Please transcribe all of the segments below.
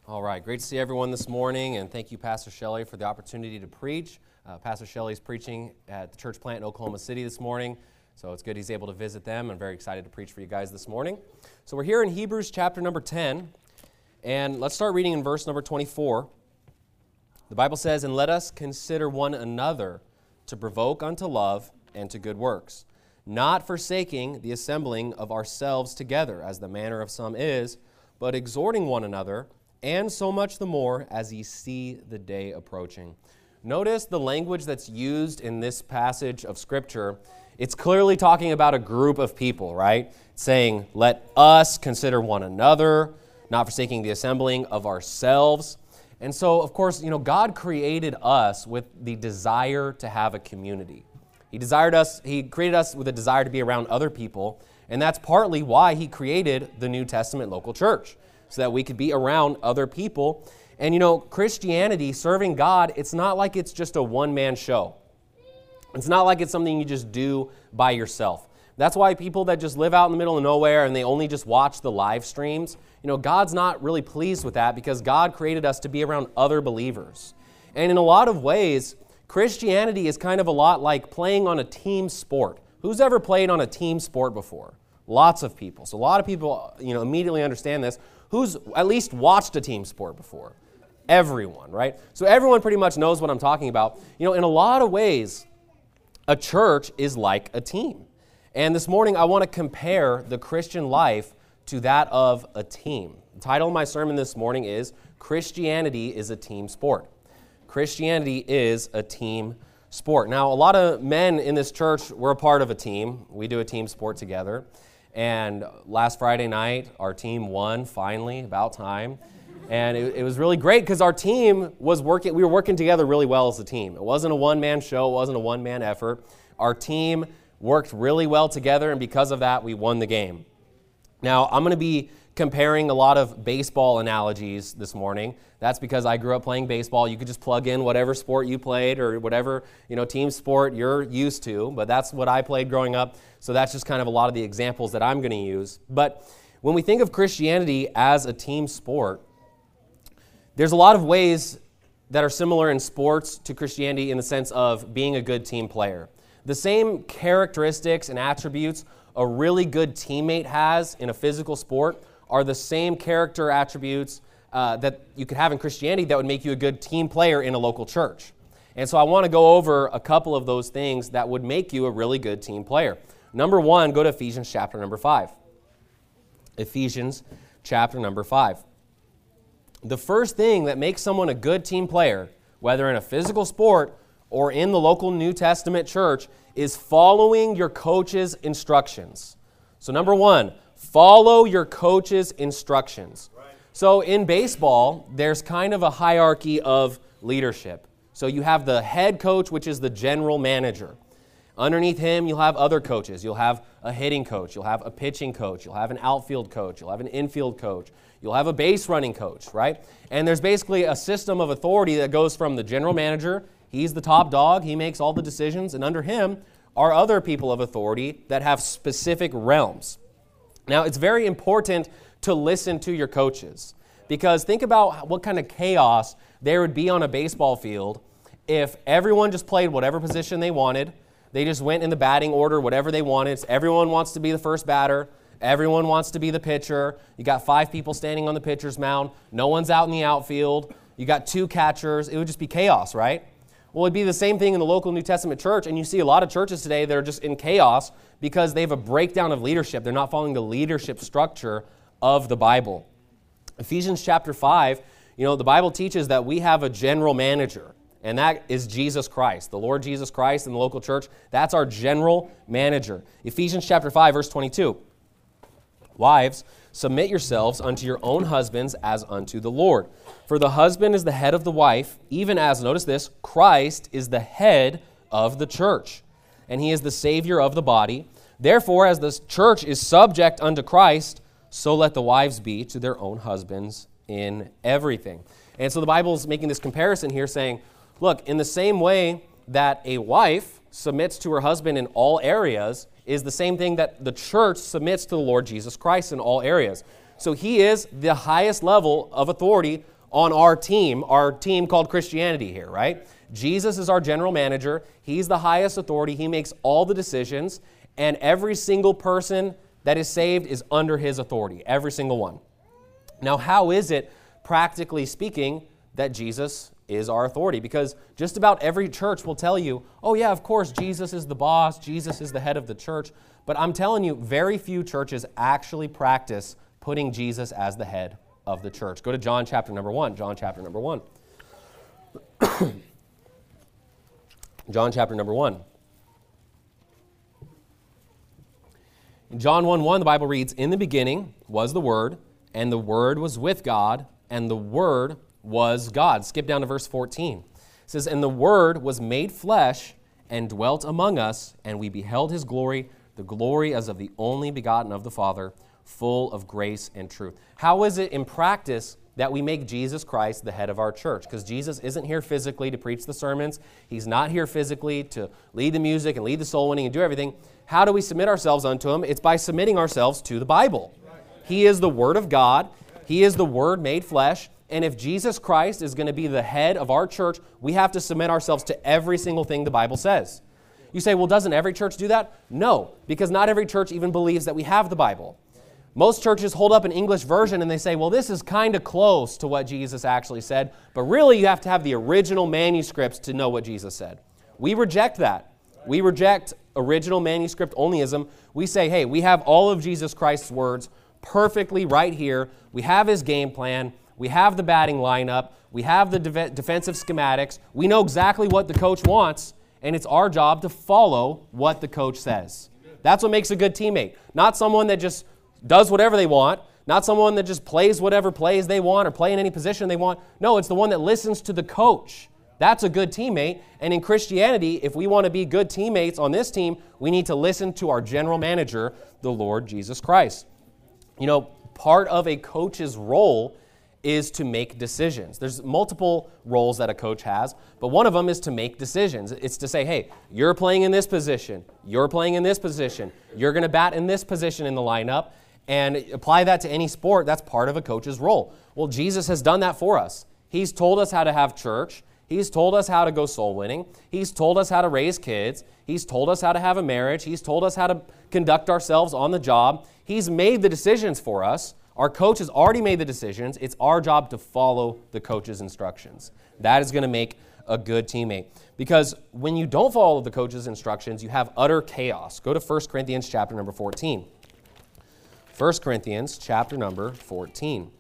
All right, great to see everyone this morning, and thank you, Pastor Shelley, for the opportunity to preach. Pastor Shelley's preaching at the church plant in Oklahoma City this morning, so it's good he's able to visit them. I'm very excited to preach for you guys this morning. So we're here in Hebrews chapter number 10, and let's start reading in verse number 24. The Bible says, "And let us consider one another to provoke unto love and to good works, not forsaking the assembling of ourselves together, as the manner of some is, but exhorting one another, and so much the more as ye see the day approaching." Notice the language that's used in this passage of Scripture. It's clearly talking about a group of people, right? It's saying, let us consider one another, not forsaking the assembling of ourselves. And so, of course, God created us with the desire to have a community. He created us with a desire to be around other people, and that's partly why He created the New Testament local church, so that we could be around other people. And Christianity, serving God, it's not like it's just a one-man show. It's not like it's something you just do by yourself. That's why people that just live out in the middle of nowhere and they only just watch the live streams, God's not really pleased with that, because God created us to be around other believers. And in a lot of ways, Christianity is kind of a lot like playing on a team sport. Who's ever played on a team sport before? Lots of people. So a lot of people, immediately understand this. Who's at least watched a team sport before? Everyone, right? So everyone pretty much knows what I'm talking about. In a lot of ways, a church is like a team. And this morning, I want to compare the Christian life to that of a team. The title of my sermon this morning is Christianity is a Team Sport. Christianity is a team sport. Now, a lot of men in this church, we're a part of a team. We do a team sport together. And last Friday night, our team won, finally, about time. And it was really great because our team was working, we were working together really well as a team. It wasn't a one-man show, it wasn't a one-man effort. Our team worked really well together, and because of that, we won the game. Now, I'm going to be comparing a lot of baseball analogies this morning. That's because I grew up playing baseball. You could just plug in whatever sport you played or whatever, team sport you're used to, but that's what I played growing up. So that's just kind of a lot of the examples that I'm going to use. But when we think of Christianity as a team sport, there's a lot of ways that are similar in sports to Christianity in the sense of being a good team player. The same characteristics and attributes a really good teammate has in a physical sport are the same character attributes that you could have in Christianity that would make you a good team player in a local church. And so I want to go over a couple of those things that would make you a really good team player. Number one, go to Ephesians chapter number 5. Ephesians chapter number 5. The first thing that makes someone a good team player, whether in a physical sport or in the local New Testament church, is following your coach's instructions. So number one, follow your coach's instructions. Right. So in baseball, there's kind of a hierarchy of leadership. So you have the head coach, which is the general manager. Underneath him, you'll have other coaches. You'll have a hitting coach. You'll have a pitching coach. You'll have an outfield coach. You'll have an infield coach. You'll have a base running coach, right? And there's basically a system of authority that goes from the general manager. He's the top dog. He makes all the decisions. And under him are other people of authority that have specific realms. Now, it's very important to listen to your coaches, because think about what kind of chaos there would be on a baseball field if everyone just played whatever position they wanted. They just went in the batting order, whatever they wanted. Everyone wants to be the first batter. Everyone wants to be the pitcher. You got 5 people standing on the pitcher's mound. No one's out in the outfield. You got 2 catchers. It would just be chaos, right? Well, it'd be the same thing in the local New Testament church, and you see a lot of churches today that are just in chaos because they have a breakdown of leadership. They're not following the leadership structure of the Bible. Ephesians chapter 5, the Bible teaches that we have a general manager. And that is Jesus Christ, the Lord Jesus Christ in the local church. That's our general manager. Ephesians chapter 5, verse 22. Wives, submit yourselves unto your own husbands as unto the Lord. For the husband is the head of the wife, even as, notice this, Christ is the head of the church, and he is the Savior of the body. Therefore, as the church is subject unto Christ, so let the wives be to their own husbands in everything. And so the Bible is making this comparison here saying, look, in the same way that a wife submits to her husband in all areas is the same thing that the church submits to the Lord Jesus Christ in all areas. So he is the highest level of authority on our team called Christianity here, right? Jesus is our general manager. He's the highest authority. He makes all the decisions, and every single person that is saved is under his authority, every single one. Now, how is it, practically speaking, that Jesus is our authority? Because just about every church will tell you, oh yeah, of course, Jesus is the boss, Jesus is the head of the church. But I'm telling you, very few churches actually practice putting Jesus as the head of the church. Go to John chapter number 1. John chapter number 1. John chapter number 1. In John 1:1, the Bible reads, "In the beginning was the Word, and the Word was with God, and the Word was God." Skip down to verse 14. It says, "And the Word was made flesh and dwelt among us, and we beheld his glory, the glory as of the only begotten of the Father, full of grace and truth." How is it in practice that we make Jesus Christ the head of our church? Because Jesus isn't here physically to preach the sermons. He's not here physically to lead the music and lead the soul winning and do everything. How do we submit ourselves unto him? It's by submitting ourselves to the Bible. He is the Word of God. He is the Word made flesh. And if Jesus Christ is going to be the head of our church, we have to submit ourselves to every single thing the Bible says. You say, well, doesn't every church do that? No, because not every church even believes that we have the Bible. Most churches hold up an English version and they say, well, this is kind of close to what Jesus actually said, but really you have to have the original manuscripts to know what Jesus said. We reject that. We reject original manuscript onlyism. We say, hey, we have all of Jesus Christ's words perfectly right here. We have his game plan. We have the batting lineup. We have the defensive schematics. We know exactly what the coach wants, and it's our job to follow what the coach says. That's what makes a good teammate. Not someone that just does whatever they want, not someone that just plays whatever plays they want or play in any position they want. No, it's the one that listens to the coach. That's a good teammate. And in Christianity, if we want to be good teammates on this team, we need to listen to our general manager, the Lord Jesus Christ. You know, part of a coach's role is to make decisions. There's multiple roles that a coach has, but one of them is to make decisions. It's to say, hey, you're playing in this position, you're playing in this position, you're going to bat in this position in the lineup, and apply that to any sport. That's part of a coach's role. Well, Jesus has done that for us. He's told us how to have church. He's told us how to go soul winning. He's told us how to raise kids. He's told us how to have a marriage. He's told us how to conduct ourselves on the job. He's made the decisions for us. Our coach has already made the decisions. It's our job to follow the coach's instructions. That is going to make a good teammate. Because when you don't follow the coach's instructions, you have utter chaos. Go to 1 Corinthians chapter number 14. 1 Corinthians chapter number 14.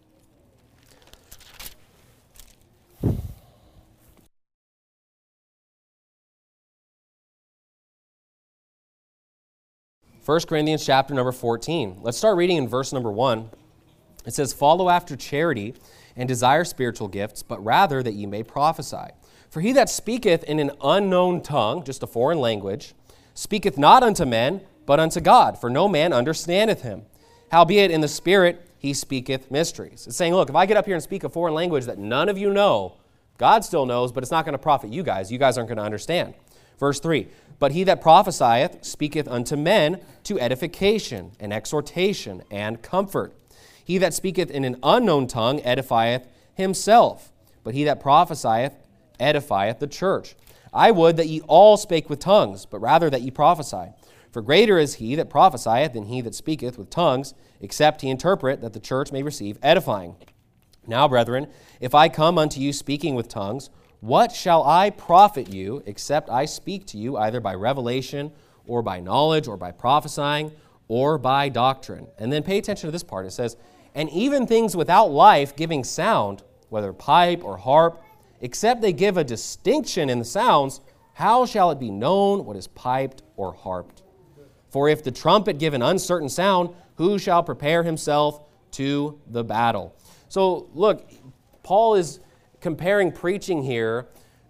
First Corinthians chapter number 14. Let's start reading in verse number 1. It says, "Follow after charity and desire spiritual gifts, but rather that ye may prophesy. For he that speaketh in an unknown tongue," just a foreign language, "speaketh not unto men, but unto God, for no man understandeth him. Howbeit in the Spirit he speaketh mysteries." It's saying, look, if I get up here and speak a foreign language that none of you know, God still knows, but it's not going to profit you guys. You guys aren't going to understand. Verse 3, "But he that prophesieth speaketh unto men to edification and exhortation and comfort. He that speaketh in an unknown tongue edifieth himself, but he that prophesieth edifieth the church. I would that ye all spake with tongues, but rather that ye prophesy. For greater is he that prophesieth than he that speaketh with tongues, except he interpret, that the church may receive edifying. Now, brethren, if I come unto you speaking with tongues, what shall I profit you, except I speak to you either by revelation, or by knowledge, or by prophesying, or by doctrine?" And then pay attention to this part. It says, "And even things without life giving sound, whether pipe or harp, except they give a distinction in the sounds, how shall it be known what is piped or harped? For if the trumpet give an uncertain sound, who shall prepare himself to the battle?" So look, Paul is comparing preaching here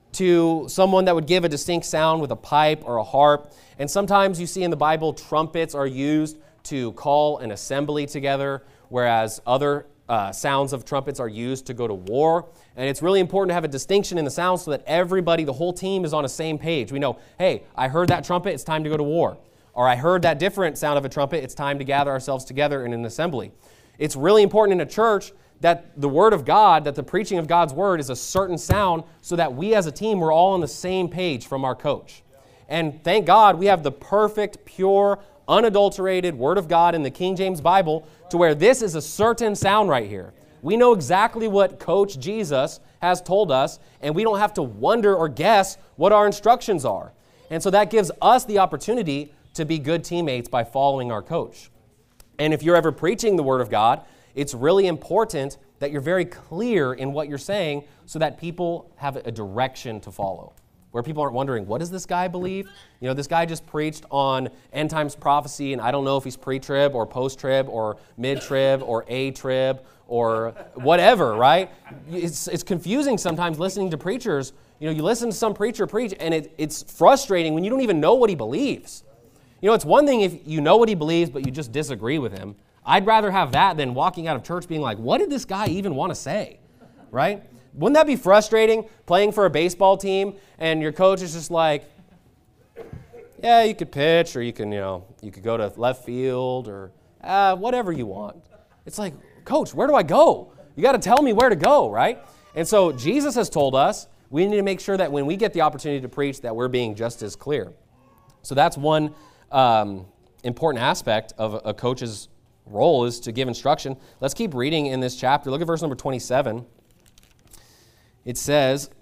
to someone that would give a distinct sound with a pipe or a harp. And sometimes you see in the Bible, trumpets are used to call an assembly together, whereas other sounds of trumpets are used to go to war. And it's really important to have a distinction in the sound so that everybody, the whole team, is on the same page. We know, hey, I heard that trumpet, it's time to go to war. Or I heard that different sound of a trumpet, it's time to gather ourselves together in an assembly. It's really important in a church that the Word of God, that the preaching of God's Word is a certain sound so that we as a team, we're all on the same page from our coach. And thank God we have the perfect, pure, unadulterated Word of God in the King James Bible to where this is a certain sound right here. We know exactly what Coach Jesus has told us, and we don't have to wonder or guess what our instructions are. And so that gives us the opportunity to be good teammates by following our coach. And if you're ever preaching the Word of God, it's really important that you're very clear in what you're saying so that people have a direction to follow, where people aren't wondering, what does this guy believe? You know, this guy just preached on end times prophecy, and I don't know if he's pre-trib or post-trib or mid-trib or A-trib or whatever, right? It's confusing sometimes listening to preachers. You know, you listen to some preacher preach, and it's frustrating when you don't even know what he believes. You know, it's one thing if you know what he believes, but you just disagree with him. I'd rather have that than walking out of church being like, what did this guy even want to say, right? Wouldn't that be frustrating, playing for a baseball team, and your coach is just like, yeah, you could pitch, or you could go to left field, or whatever you want. It's like, Coach, where do I go? You got to tell me where to go, right? And so Jesus has told us we need to make sure that when we get the opportunity to preach that we're being just as clear. So that's one important aspect of a coach's role is to give instruction. Let's keep reading in this chapter. Look at verse number 27. It says,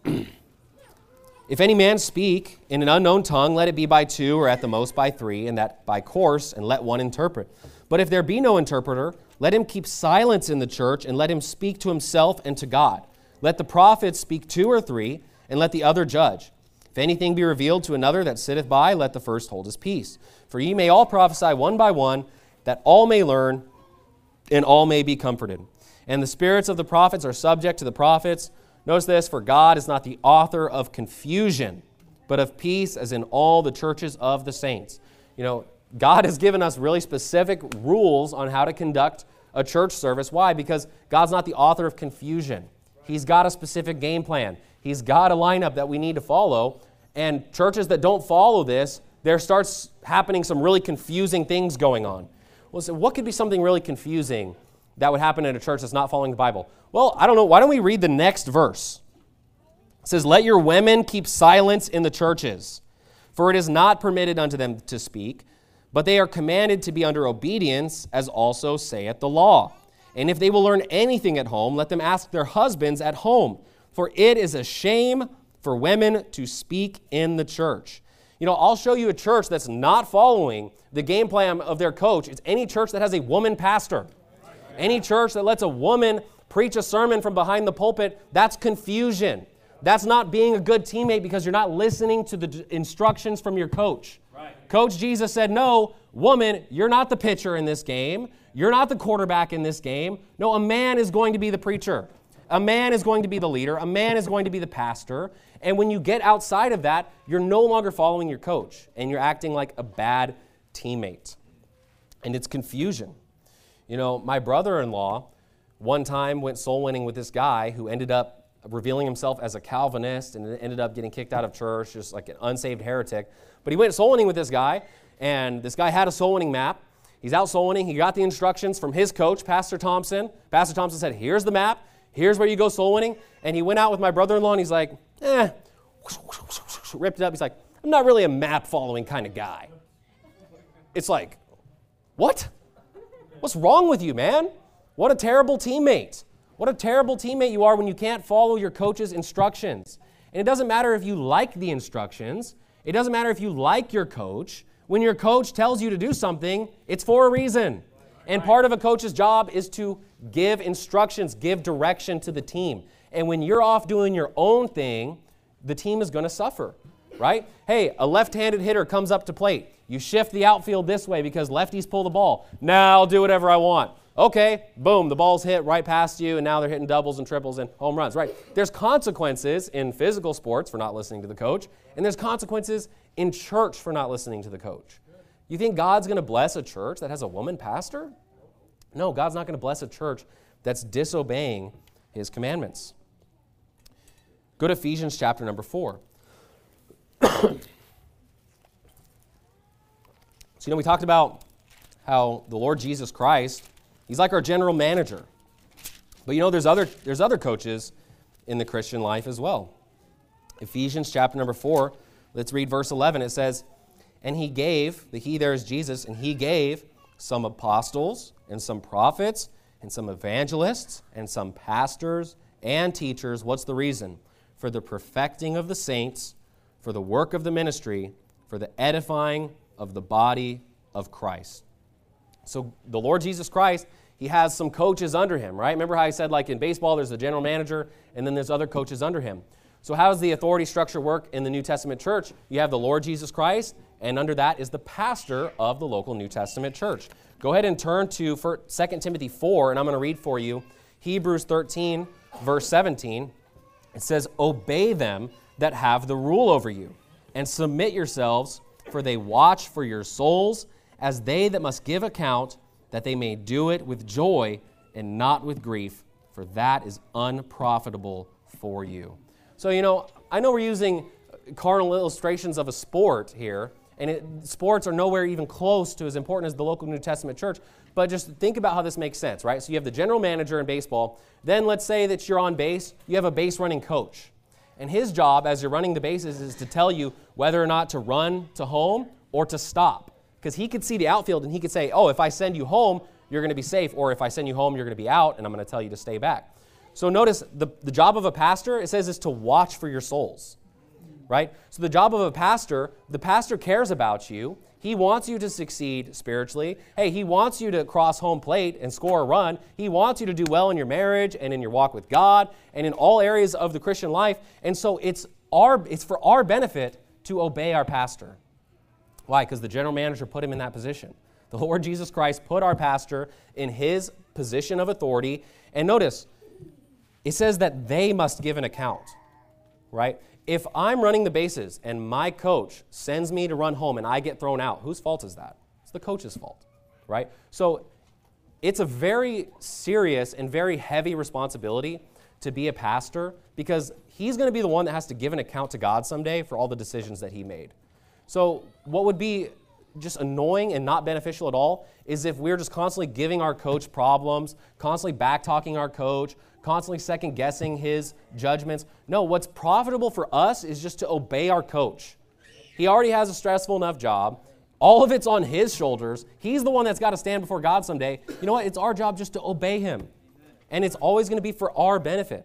if any man speak in an unknown tongue, let it be by two or at the most by three, and that by course, and let one interpret. But if there be no interpreter, let him keep silence in the church, and let him speak to himself and to God. Let the prophets speak two or three, and let the other judge. If anything be revealed to another that sitteth by, let the first hold his peace. For ye may all prophesy one by one, that all may learn, and all may be comforted. And the spirits of the prophets are subject to the prophets. Notice this, for God is not the author of confusion, but of peace, as in all the churches of the saints. You know, God has given us really specific rules on how to conduct a church service. Why? Because God's not the author of confusion. He's got a specific game plan. He's got a lineup that we need to follow. And churches that don't follow this, there starts happening some really confusing things going on. Well, so what could be something really confusing that would happen in a church that's not following the Bible? Well, I don't know. Why don't we read the next verse? It says, let your women keep silence in the churches, for it is not permitted unto them to speak, but they are commanded to be under obedience, as also saith the law. And if they will learn anything at home, let them ask their husbands at home, for it is a shame for women to speak in the church. You know, I'll show you a church that's not following the game plan of their coach. It's any church that has a woman pastor. Any church that lets a woman preach a sermon from behind the pulpit, that's confusion. That's not being a good teammate because you're not listening to the instructions from your coach. Right. Coach Jesus said, no, woman, you're not the pitcher in this game. You're not the quarterback in this game. No, a man is going to be the preacher. A man is going to be the leader. A man is going to be the pastor. And when you get outside of that, you're no longer following your coach, and you're acting like a bad teammate. And it's confusion. You know, my brother-in-law one time went soul winning with this guy who ended up revealing himself as a Calvinist and ended up getting kicked out of church, just like an unsaved heretic. But he went soul winning with this guy, and this guy had a soul winning map. He's out soul winning. He got the instructions from his coach, Pastor Thompson. Pastor Thompson said, here's the map. Here's where you go soul winning. And he went out with my brother-in-law, and he's like, ripped it up. He's like, I'm not really a map following kind of guy. It's like, what? What's wrong with you, man? What a terrible teammate. What a terrible teammate you are when you can't follow your coach's instructions. And it doesn't matter if you like the instructions. It doesn't matter if you like your coach. When your coach tells you to do something, it's for a reason. And part of a coach's job is to give instructions, give direction to the team. And when you're off doing your own thing, the team is going to suffer, right? Hey, a left-handed hitter comes up to plate. You shift the outfield this way because lefties pull the ball. Now I'll do whatever I want. Okay, boom, the ball's hit right past you, and now they're hitting doubles and triples and home runs, right? There's consequences in physical sports for not listening to the coach, and there's consequences in church for not listening to the coach. You think God's going to bless a church that has a woman pastor? No, God's not going to bless a church that's disobeying His commandments. Go to Ephesians chapter number 4. So, we talked about how the Lord Jesus Christ, He's like our general manager. But you know, there's other coaches in the Christian life as well. Ephesians chapter number 4, let's read verse 11. It says, and he gave, the he there is Jesus, and he gave some apostles and some prophets and some evangelists and some pastors and teachers. What's the reason? For the perfecting of the saints, for the work of the ministry, for the edifying of the body of Christ. So the Lord Jesus Christ, he has some coaches under him, right? Remember how I said, like in baseball, there's the general manager, and then there's other coaches under him. So how does the authority structure work in the New Testament church? You have the Lord Jesus Christ, and under that is the pastor of the local New Testament church. Go ahead and turn to 2 Timothy 4, and I'm going to read for you Hebrews 13, verse 17. It says, obey them that have the rule over you, and submit yourselves, for they watch for your souls, as they that must give account, that they may do it with joy and not with grief, for that is unprofitable for you. So, you know, I know we're using carnal illustrations of a sport here, and sports are nowhere even close to as important as the local New Testament church, but just think about how this makes sense, right? So you have the general manager in baseball. Then let's say that you're on base. You have a base running coach. And his job as you're running the bases is to tell you whether or not to run to home or to stop. Because he could see the outfield and he could say, oh, if I send you home, you're going to be safe. Or if I send you home, you're going to be out, and I'm going to tell you to stay back. So notice the job of a pastor, it says, is to watch for your souls, right? So the job of a pastor, the pastor cares about you. He wants you to succeed spiritually. Hey, he wants you to cross home plate and score a run. He wants you to do well in your marriage and in your walk with God and in all areas of the Christian life. And so it's for our benefit to obey our pastor. Why? Because the general manager put him in that position. The Lord Jesus Christ put our pastor in his position of authority. And notice, it says that they must give an account, right? If I'm running the bases and my coach sends me to run home and I get thrown out, whose fault is that? It's the coach's fault, right? So it's a very serious and very heavy responsibility to be a pastor, because he's going to be the one that has to give an account to God someday for all the decisions that he made. So what would be just annoying and not beneficial at all is if we're just constantly giving our coach problems, constantly back-talking our coach, constantly second-guessing his judgments. No, what's profitable for us is just to obey our coach. He already has a stressful enough job. All of it's on his shoulders. He's the one that's got to stand before God someday. You know what? It's our job just to obey him. And it's always going to be for our benefit.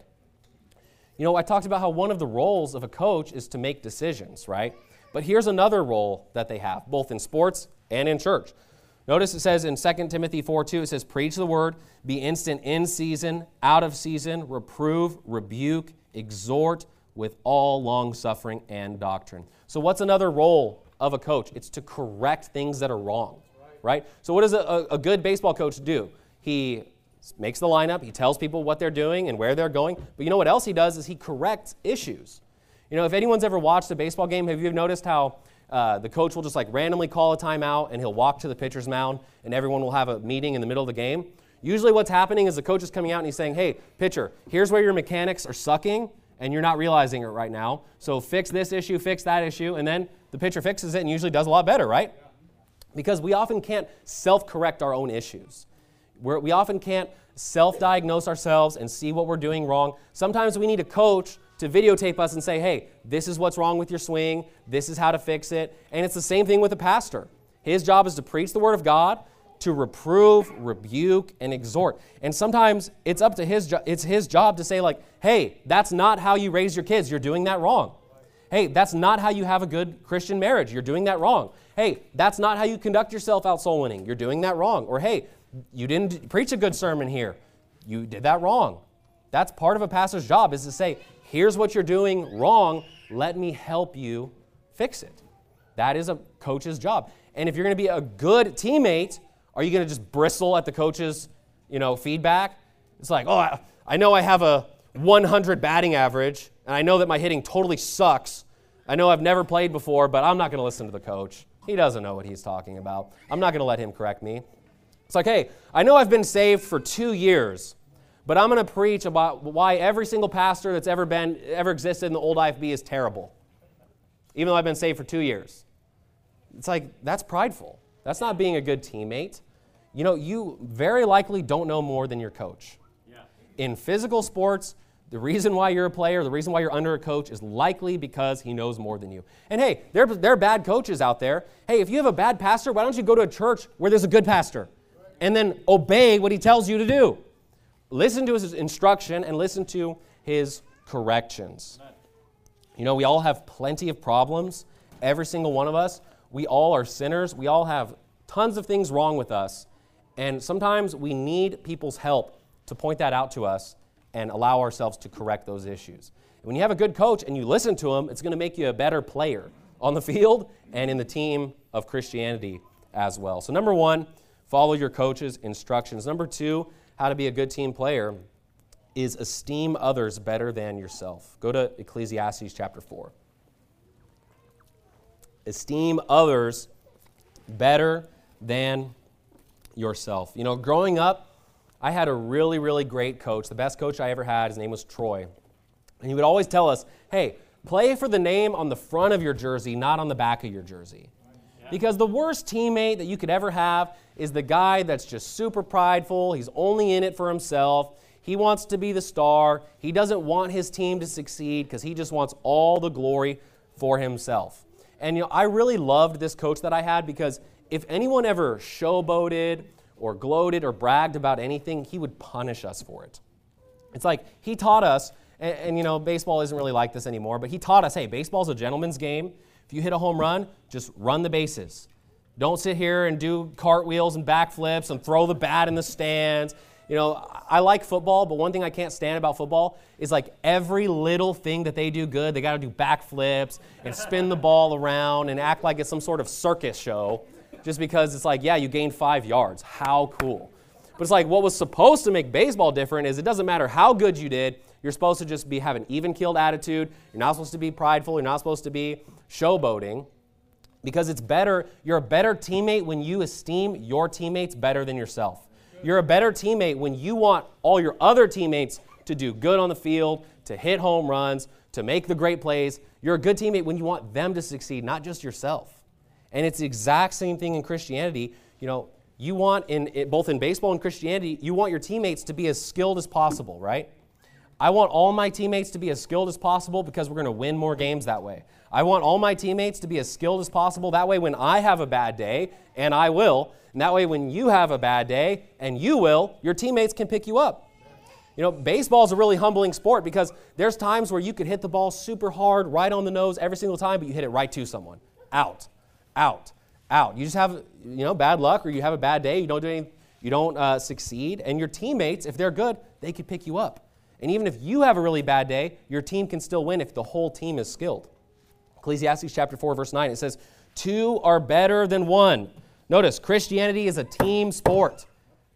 You know, I talked about how one of the roles of a coach is to make decisions, right? But here's another role that they have, both in sports and in church. Notice it says in 2 Timothy 4:2, it says, preach the word, be instant in season, out of season, reprove, rebuke, exhort with all long-suffering and doctrine. So what's another role of a coach? It's to correct things that are wrong, right? So what does a good baseball coach do? He makes the lineup, he tells people what they're doing and where they're going, but you know what else he does is he corrects issues. You know, if anyone's ever watched a baseball game, have you noticed how the coach will just like randomly call a timeout and he'll walk to the pitcher's mound and everyone will have a meeting in the middle of the game? Usually what's happening is the coach is coming out and he's saying, hey, pitcher, here's where your mechanics are sucking and you're not realizing it right now. So fix this issue, fix that issue, and then the pitcher fixes it and usually does a lot better, right? Because we often can't self-correct our own issues. We often can't self-diagnose ourselves and see what we're doing wrong. Sometimes we need a coach to videotape us and say, hey, this is what's wrong with your swing, this is how to fix it. And it's the same thing with a pastor. His job is to preach the word of God, to reprove, rebuke, and exhort. And sometimes it's up to his job to say like, hey, that's not how you raise your kids, you're doing that wrong. Hey, that's not how you have a good Christian marriage, you're doing that wrong. Hey, that's not how you conduct yourself out soul winning, you're doing that wrong. Or hey, you didn't preach a good sermon here, you did that wrong. That's part of a pastor's job, is to say, here's what you're doing wrong, let me help you fix it. That is a coach's job. And if you're going to be a good teammate, are you going to just bristle at the coach's, feedback? It's like, oh, I know I have a 100 batting average, and I know that my hitting totally sucks. I know I've never played before, but I'm not going to listen to the coach. He doesn't know what he's talking about. I'm not going to let him correct me. It's like, hey, I know I've been saved for 2 years, but I'm going to preach about why every single pastor that's ever existed in the old IFB is terrible, even though I've been saved for 2 years. It's like, that's prideful. That's not being a good teammate. You very likely don't know more than your coach. Yeah. in physical sports, the reason why you're a player, the reason why you're under a coach is likely because he knows more than you. And hey, there are bad coaches out there. Hey, if you have a bad pastor, why don't you go to a church where there's a good pastor and then obey what he tells you to do? Listen to his instruction and listen to his corrections. You know, we all have plenty of problems. Every single one of us. We all are sinners. We all have tons of things wrong with us. And sometimes we need people's help to point that out to us and allow ourselves to correct those issues. When you have a good coach and you listen to him, it's going to make you a better player on the field and in the team of Christianity as well. So number one, follow your coach's instructions. Number two, how to be a good team player is esteem others better than yourself. Go to Ecclesiastes chapter 4. Esteem others better than yourself. You know, growing up, I had a really, really great coach, the best coach I ever had. His name was Troy. And he would always tell us, hey, play for the name on the front of your jersey, not on the back of your jersey. Because the worst teammate that you could ever have is the guy that's just super prideful. He's only in it for himself. He wants to be the star. He doesn't want his team to succeed because he just wants all the glory for himself. And you know, I really loved this coach that I had because if anyone ever showboated or gloated or bragged about anything, he would punish us for it. It's like he taught us, and you know, baseball isn't really like this anymore, but he taught us, hey, baseball's a gentleman's game. If you hit a home run, just run the bases. Don't sit here and do cartwheels and backflips and throw the bat in the stands. You know, I like football, but one thing I can't stand about football is like every little thing that they do good, they got to do backflips and spin the ball around and act like it's some sort of circus show just because it's like, yeah, you gained 5 yards. How cool. But it's like what was supposed to make baseball different is it doesn't matter how good you did. You're supposed to just have an even-keeled attitude. You're not supposed to be prideful. You're not supposed to be showboating because it's better. You're a better teammate when you esteem your teammates better than yourself. You're a better teammate when you want all your other teammates to do good on the field, to hit home runs, to make the great plays. You're a good teammate when you want them to succeed, not just yourself. And it's the exact same thing in Christianity. You know, you want, both in baseball and Christianity, you want your teammates to be as skilled as possible, right? I want all my teammates to be as skilled as possible because we're going to win more games that way. I want all my teammates to be as skilled as possible. That way when I have a bad day, and I will, and that way when you have a bad day, and you will, your teammates can pick you up. You know, baseball is a really humbling sport because there's times where you could hit the ball super hard, right on the nose every single time, but you hit it right to someone. Out, out, out. You just have, you know, bad luck or you have a bad day, you don't succeed, and your teammates, if they're good, they could pick you up. And even if you have a really bad day, your team can still win if the whole team is skilled. Ecclesiastes chapter 4, verse 9, it says, 2 are better than 1. Notice, Christianity is a team sport.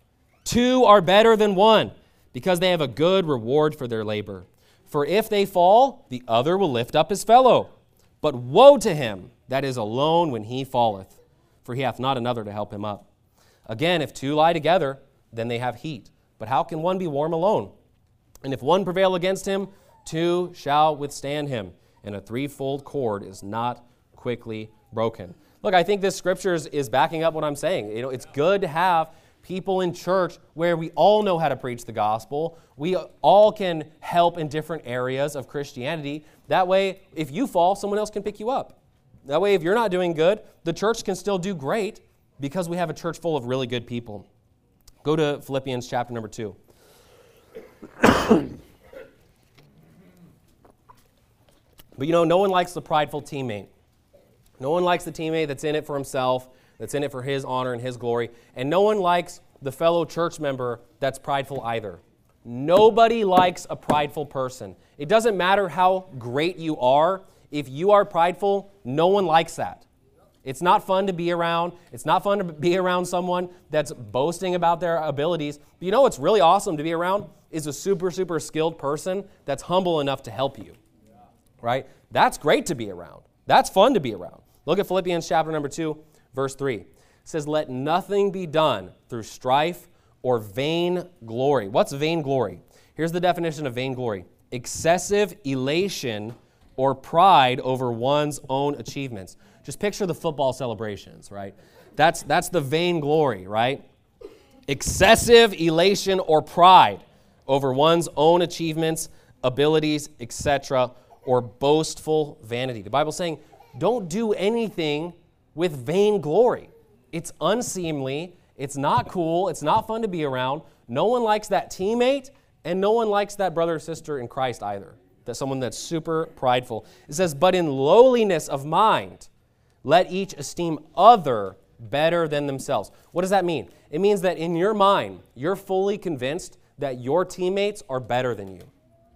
2 are better than 1 because they have a good reward for their labor. For if they fall, the other will lift up his fellow. But woe to him that is alone when he falleth, for he hath not another to help him up. Again, if 2 lie together, then they have heat. But how can one be warm alone? And if 1 prevail against him, 2 shall withstand him. And a threefold cord is not quickly broken. Look, I think this scripture is backing up what I'm saying. You know, it's good to have people in church where we all know how to preach the gospel. We all can help in different areas of Christianity. That way, if you fall, someone else can pick you up. That way, if you're not doing good, the church can still do great because we have a church full of really good people. Go to Philippians chapter number 2. But you know, no one likes the prideful teammate. No one likes the teammate that's in it for himself, that's in it for his honor and his glory. And no one likes the fellow church member that's prideful either. Nobody likes a prideful person. It doesn't matter how great you are. If you are prideful, no one likes that. It's not fun to be around. It's not fun to be around someone that's boasting about their abilities. But you know what's really awesome to be around is a super, super skilled person that's humble enough to help you. Right? That's great to be around. That's fun to be around. Look at Philippians chapter number 2, verse 3. It says, let nothing be done through strife or vain glory. What's vain glory? Here's the definition of vain glory. Excessive elation or pride over one's own achievements. Just picture the football celebrations, right? That's the vain glory, right? Excessive elation or pride over one's own achievements, abilities, etc., or boastful vanity. The Bible's saying, don't do anything with vainglory. It's unseemly. It's not cool. It's not fun to be around. No one likes that teammate, and no one likes that brother or sister in Christ either. That's someone that's super prideful. It says, but in lowliness of mind, let each esteem other better than themselves. What does that mean? It means that in your mind, you're fully convinced that your teammates are better than you,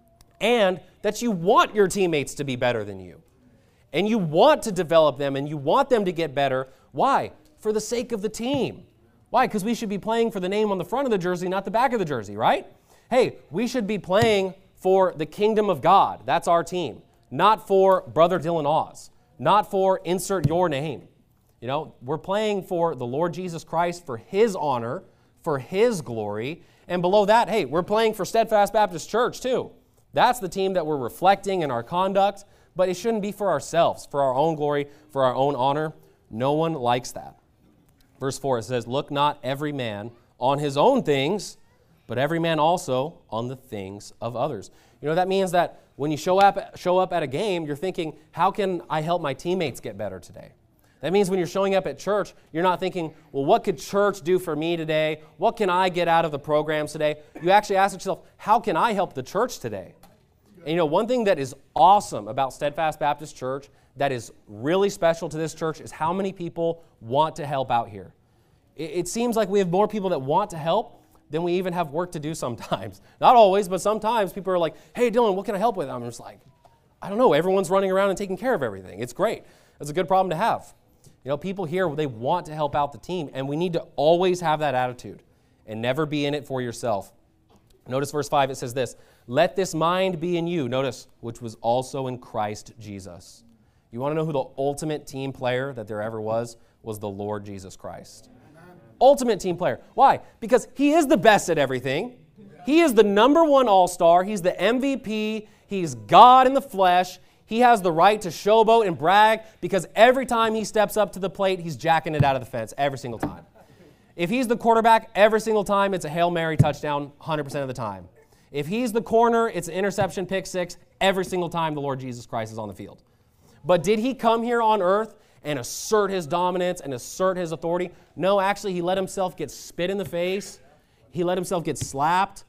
and that you want your teammates to be better than you. And you want to develop them, and you want them to get better. Why? For the sake of the team. Why? Because we should be playing for the name on the front of the jersey, not the back of the jersey, right? Hey, we should be playing for the kingdom of God. That's our team. Not for Brother Dylan Oz. Not for insert your name. You know, we're playing for the Lord Jesus Christ, for His honor, for His glory. And below that, hey, we're playing for Steadfast Baptist Church too. That's the team that we're reflecting in our conduct. But it shouldn't be for ourselves, for our own glory, for our own honor. No one likes that. Verse 4, it says, look not every man on his own things, but every man also on the things of others. You know, that means that when you show up at a game, you're thinking, how can I help my teammates get better today? That means when you're showing up at church, you're not thinking, well, what could church do for me today? What can I get out of the programs today? You actually ask yourself, how can I help the church today? And you know, one thing that is awesome about Steadfast Baptist Church, that is really special to this church, is how many people want to help out here. It seems like we have more people that want to help than we even have work to do sometimes. Not always, but sometimes people are like, hey, Dylan, what can I help with? I'm just like, I don't know. Everyone's running around and taking care of everything. It's great. That's a good problem to have. You know, people here, they want to help out the team, and we need to always have that attitude and never be in it for yourself. Notice verse 5, it says this, let this mind be in you, notice, which was also in Christ Jesus. You want to know who the ultimate team player that there ever was the Lord Jesus Christ. Amen. Ultimate team player. Why? Because He is the best at everything. He is the number one all-star. He's the MVP. He's God in the flesh. He has the right to showboat and brag because every time He steps up to the plate, He's jacking it out of the fence every single time. If He's the quarterback, every single time it's a Hail Mary touchdown 100% of the time. If He's the corner, it's an interception, pick six, every single time the Lord Jesus Christ is on the field. But did He come here on earth and assert His dominance and assert His authority? No, actually, He let Himself get spit in the face. He let Himself get slapped.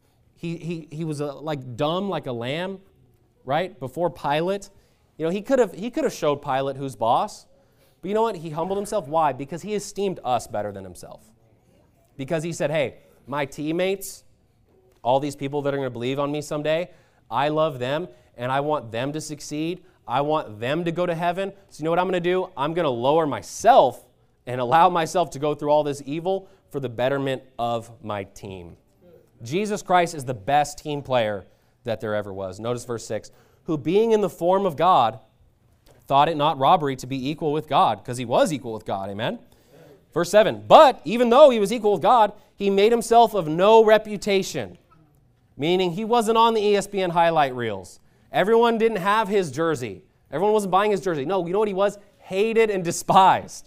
He was like dumb like a lamb, right? Before Pilate. You know, he could have showed Pilate who's boss. But you know what? He humbled Himself. Why? Because He esteemed us better than Himself. Because He said, hey, my teammates, all these people that are going to believe on me someday, I love them, and I want them to succeed. I want them to go to heaven. So you know what I'm going to do? I'm going to lower myself and allow myself to go through all this evil for the betterment of my team. Jesus Christ is the best team player that there ever was. Notice verse 6, who being in the form of God, thought it not robbery to be equal with God, because He was equal with God, amen? Verse 7, but even though He was equal with God, He made Himself of no reputation, meaning He wasn't on the ESPN highlight reels. Everyone didn't have His jersey. Everyone wasn't buying His jersey. No, you know what He was? Hated and despised.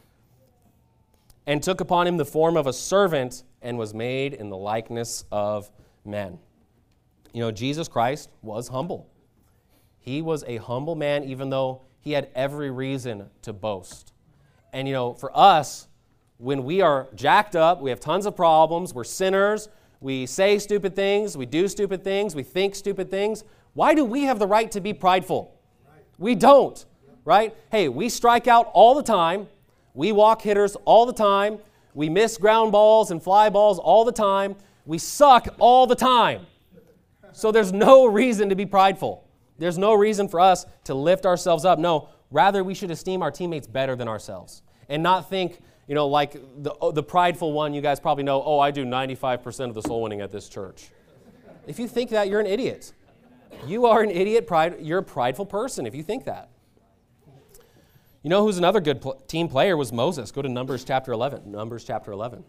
And took upon Him the form of a servant and was made in the likeness of men. You know, Jesus Christ was humble. He was a humble man, even though He had every reason to boast. And you know, for us, when we are jacked up, we have tons of problems, we're sinners, we say stupid things, we do stupid things, we think stupid things, why do we have the right to be prideful? Right. We don't, right? Hey, we strike out all the time, we walk hitters all the time, we miss ground balls and fly balls all the time, we suck all the time. So there's no reason to be prideful. There's no reason for us to lift ourselves up. No, rather we should esteem our teammates better than ourselves and not think, you know, like the prideful one you guys probably know, oh, I do 95% of the soul winning at this church. If you think that, you're an idiot. You are an idiot. You're a prideful person if you think that. You know who's another good team player was Moses. Go to Numbers chapter 11. Numbers chapter 11.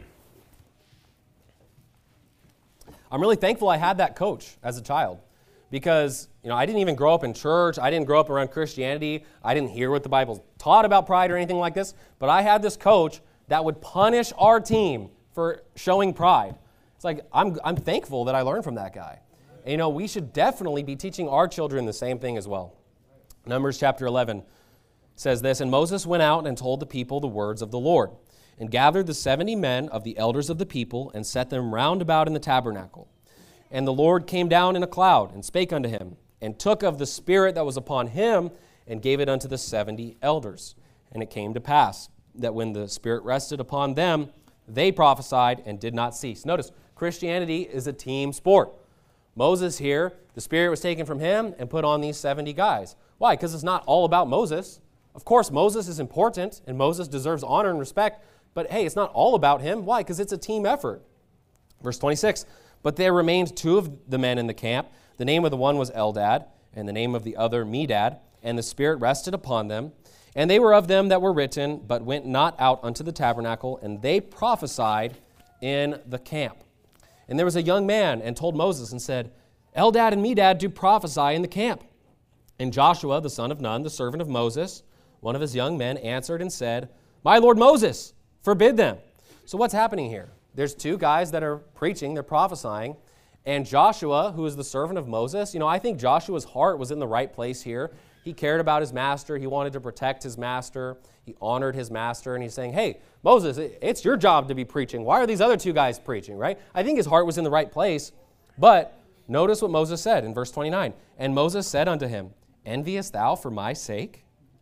I'm really thankful I had that coach as a child because, I didn't even grow up in church. I didn't grow up around Christianity. I didn't hear what the Bible taught about pride or anything like this. But I had this coach that would punish our team for showing pride. It's like, I'm thankful that I learned from that guy. And, we should definitely be teaching our children the same thing as well. Numbers chapter 11 says this, "And Moses went out and told the people the words of the Lord, and gathered the 70 men of the elders of the people, and set them round about in the tabernacle. And the Lord came down in a cloud, and spake unto him, and took of the Spirit that was upon him, and gave it unto the 70 elders. And it came to pass, that when the Spirit rested upon them, they prophesied and did not cease." Notice, Christianity is a team sport. Moses here, the Spirit was taken from him and put on these 70 guys. Why? Because it's not all about Moses. Of course, Moses is important, and Moses deserves honor and respect, but hey, it's not all about him. Why? Because it's a team effort. Verse 26, "But there remained 2 of the men in the camp. The name of the one was Eldad, and the name of the other Medad, and the Spirit rested upon them. And they were of them that were written, but went not out unto the tabernacle, and they prophesied in the camp. And there was a young man, and told Moses, and said, Eldad and Medad do prophesy in the camp. And Joshua, the son of Nun, the servant of Moses, one of his young men, answered and said, My Lord Moses, forbid them." So what's happening here? There's 2 guys that are preaching, they're prophesying, and Joshua, who is the servant of Moses, I think Joshua's heart was in the right place here. He cared about his master. He wanted to protect his master. He honored his master, and he's saying, hey, Moses, it's your job to be preaching. Why are these other 2 guys preaching, right? I think his heart was in the right place, but notice what Moses said in verse 29. "And Moses said unto him, Enviest thou for my sake?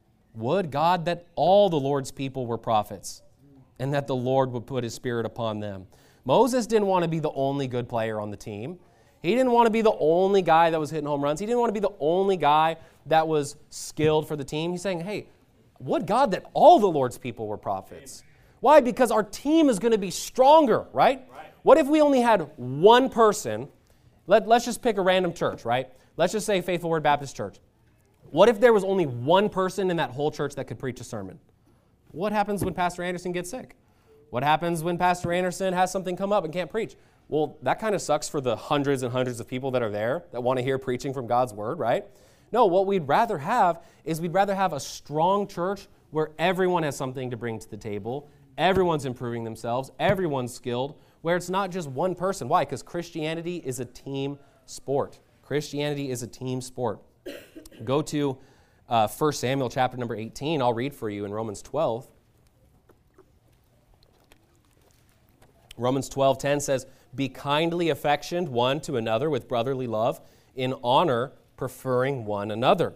Would God that all the Lord's people were prophets, and that the Lord would put his Spirit upon them." Moses didn't want to be the only good player on the team. He didn't want to be the only guy that was hitting home runs. He didn't want to be the only guy that was skilled for the team. He's saying, hey, would God that all the Lord's people were prophets. Why? Because our team is going to be stronger, right? What if we only had one person? Let's just pick a random church, right? Let's just say Faithful Word Baptist Church. What if there was only one person in that whole church that could preach a sermon? What happens when Pastor Anderson gets sick? What happens when Pastor Anderson has something come up and can't preach? Well, that kind of sucks for the hundreds and hundreds of people that are there that want to hear preaching from God's Word, right? No, what we'd rather have is we'd rather have a strong church where everyone has something to bring to the table, everyone's improving themselves, everyone's skilled, where it's not just one person. Why? Because Christianity is a team sport. Christianity is a team sport. Go to 1 Samuel chapter number 18. I'll read for you in Romans 12. Romans 12:10 says, "Be kindly affectioned one to another with brotherly love, in honor preferring one another.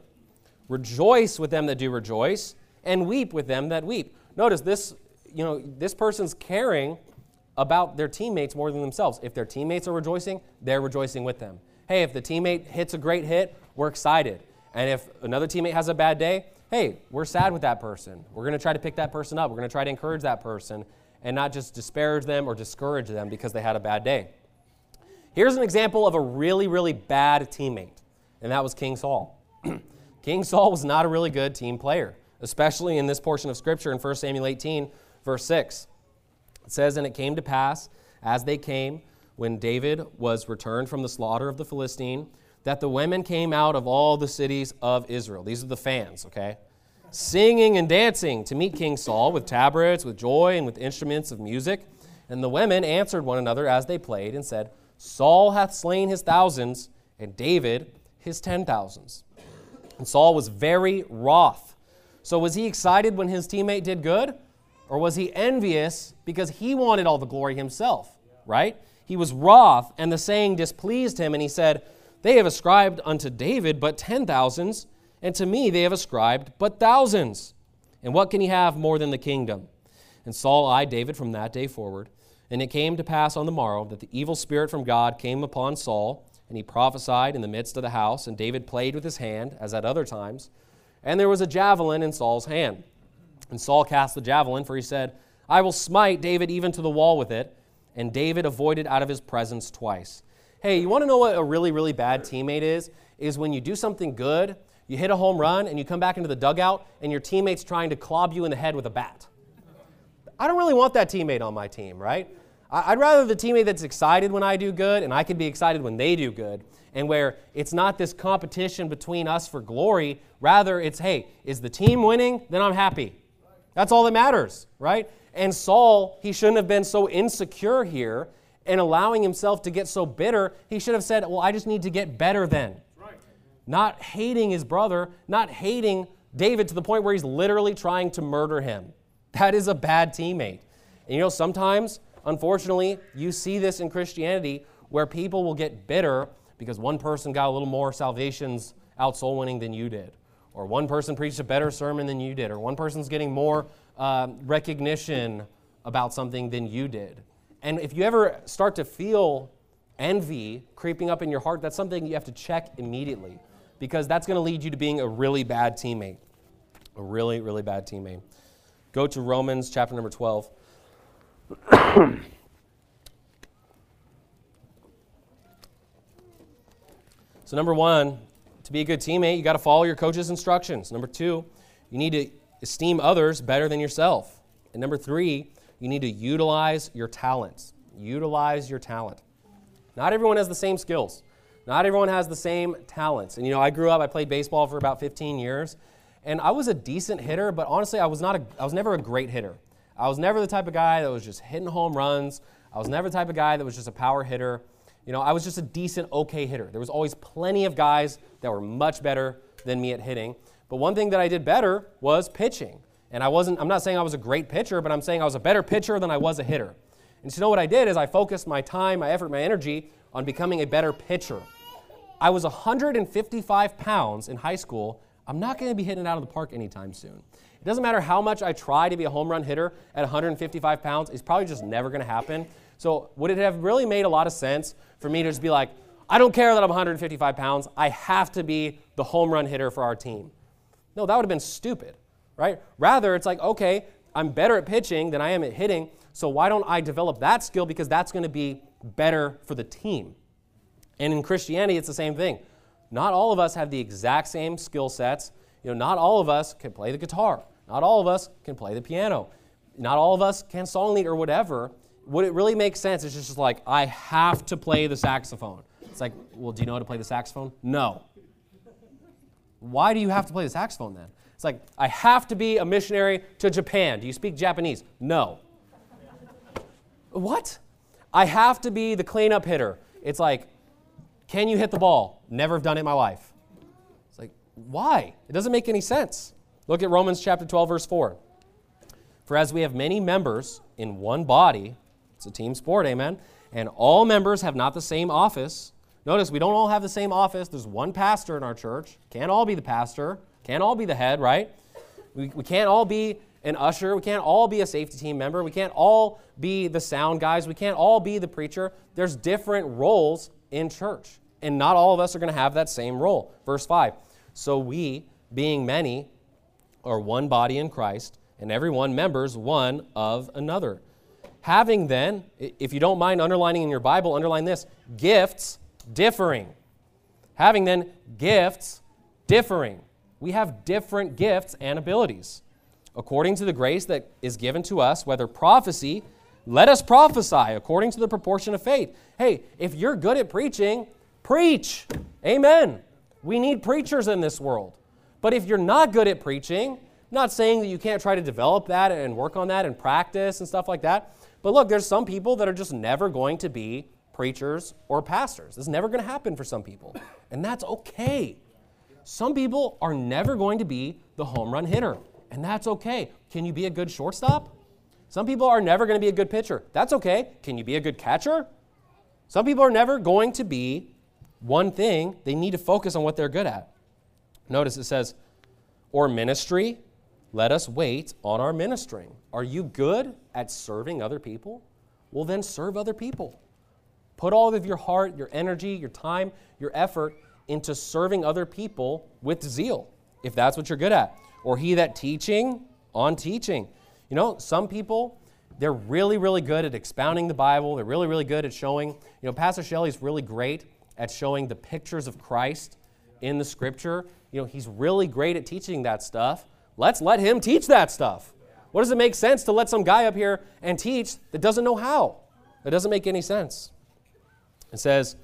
Rejoice with them that do rejoice, and weep with them that weep." Notice this, this person's caring about their teammates more than themselves. If their teammates are rejoicing, they're rejoicing with them. Hey, if the teammate hits a great hit, we're excited. And if another teammate has a bad day, hey, we're sad with that person. We're going to try to pick that person up. We're going to try to encourage that person and not just disparage them or discourage them because they had a bad day. Here's an example of a really, really bad teammate, and that was King Saul. King Saul was not a really good team player, especially in this portion of Scripture in 1 Samuel 18, verse 6. It says, "And it came to pass, as they came, when David was returned from the slaughter of the Philistine, that the women came out of all the cities of Israel." These are the fans, okay? "Singing and dancing to meet King Saul with tabrets, with joy, and with instruments of music. And the women answered one another as they played and said, Saul hath slain his thousands, and David his 10,000s. And Saul was very wroth. So was he excited when his teammate did good? Or was he envious because he wanted all the glory himself, right? He was wroth, and the saying displeased him, and he said, They have ascribed unto David but 10,000s, and to me they have ascribed but thousands. And what can he have more than the kingdom? And Saul eyed David from that day forward. And it came to pass on the morrow that the evil spirit from God came upon Saul, and he prophesied in the midst of the house, and David played with his hand, as at other times. And there was a javelin in Saul's hand. And Saul cast the javelin, for he said, I will smite David even to the wall with it. And David avoided out of his presence twice. Hey, you want to know what a really, really bad teammate is? Is when you do something good, you hit a home run, and you come back into the dugout, and your teammate's trying to clobber you in the head with a bat. I don't really want that teammate on my team, right? I'd rather the teammate that's excited when I do good, and I can be excited when they do good, and where it's not this competition between us for glory. Rather, it's, hey, is the team winning? Then I'm happy. That's all that matters, right? And Saul, he shouldn't have been so insecure here and allowing himself to get so bitter. He should have said, well, I just need to get better then. Right. Not hating his brother, not hating David to the point where he's literally trying to murder him. That is a bad teammate. And sometimes, unfortunately, you see this in Christianity where people will get bitter because one person got a little more salvations out soul winning than you did. Or one person preached a better sermon than you did. Or one person's getting more recognition about something than you did. And if you ever start to feel envy creeping up in your heart, that's something you have to check immediately, because that's going to lead you to being a really bad teammate. A really, really bad teammate. Go to Romans chapter number 12. So number one, to be a good teammate, you got to follow your coach's instructions. Number two, you need to esteem others better than yourself. And number three, you need to utilize your talents. Utilize your talent. Not everyone has the same skills. Not everyone has the same talents. And I grew up, I played baseball for about 15 years, and I was a decent hitter, but honestly, I was never a great hitter. I was never the type of guy that was just hitting home runs. I was never the type of guy that was just a power hitter. I was just a decent, okay hitter. There was always plenty of guys that were much better than me at hitting. But one thing that I did better was pitching. And I'm not saying I was a great pitcher, but I'm saying I was a better pitcher than I was a hitter. And so what I did is I focused my time, my effort, my energy on becoming a better pitcher. I was 155 pounds in high school. I'm not going to be hitting it out of the park anytime soon. It doesn't matter how much I try to be a home run hitter at 155 pounds. It's probably just never going to happen. So would it have really made a lot of sense for me to just be like, I don't care that I'm 155 pounds. I have to be the home run hitter for our team. No, that would have been stupid, right? Rather, it's like, okay, I'm better at pitching than I am at hitting, so why don't I develop that skill, because that's going to be better for the team. And in Christianity, it's the same thing. Not all of us have the exact same skill sets. Not all of us can play the guitar. Not all of us can play the piano. Not all of us can song lead or whatever. Would it really make sense? It's just like, I have to play the saxophone. It's like, well, do you know how to play the saxophone? No. Why do you have to play the saxophone then? It's like, I have to be a missionary to Japan. Do you speak Japanese? No. What? I have to be the cleanup hitter. It's like, can you hit the ball? Never have done it in my life. It's like, why? It doesn't make any sense. Look at Romans chapter 12, verse 4. For as we have many members in one body, it's a team sport, amen, and all members have not the same office. Notice, we don't all have the same office. There's one pastor in our church. Can't all be the pastor. Can't all be the head, right? We can't all be an usher. We can't all be a safety team member. We can't all be the sound guys. We can't all be the preacher. There's different roles in church, and not all of us are going to have that same role. Verse 5, so we, being many, are one body in Christ, and every one members one of another. Having then, if you don't mind underlining in your Bible, underline this, gifts differing. Having then gifts differing. We have different gifts and abilities. According to the grace that is given to us, whether prophecy, let us prophesy according to the proportion of faith. Hey, if you're good at preaching, preach. Amen. We need preachers in this world. But if you're not good at preaching, I'm not saying that you can't try to develop that and work on that and practice and stuff like that. But look, there's some people that are just never going to be preachers or pastors. This is never going to happen for some people. And that's okay. Some people are never going to be the home run hitter. And that's okay. Can you be a good shortstop? Some people are never going to be a good pitcher. That's okay. Can you be a good catcher? Some people are never going to be one thing. They need to focus on what they're good at. Notice it says, or ministry, let us wait on our ministering. Are you good at serving other people? Well, then serve other people. Put all of your heart, your energy, your time, your effort into serving other people with zeal, if that's what you're good at. Or he that teaching, on teaching. Some people, they're really, really good at expounding the Bible. They're really, really good at showing. Pastor Shelley's really great at showing the pictures of Christ in the Scripture. He's really great at teaching that stuff. Let's let him teach that stuff. What does it make sense to let some guy up here and teach that doesn't know how? It doesn't make any sense. It says,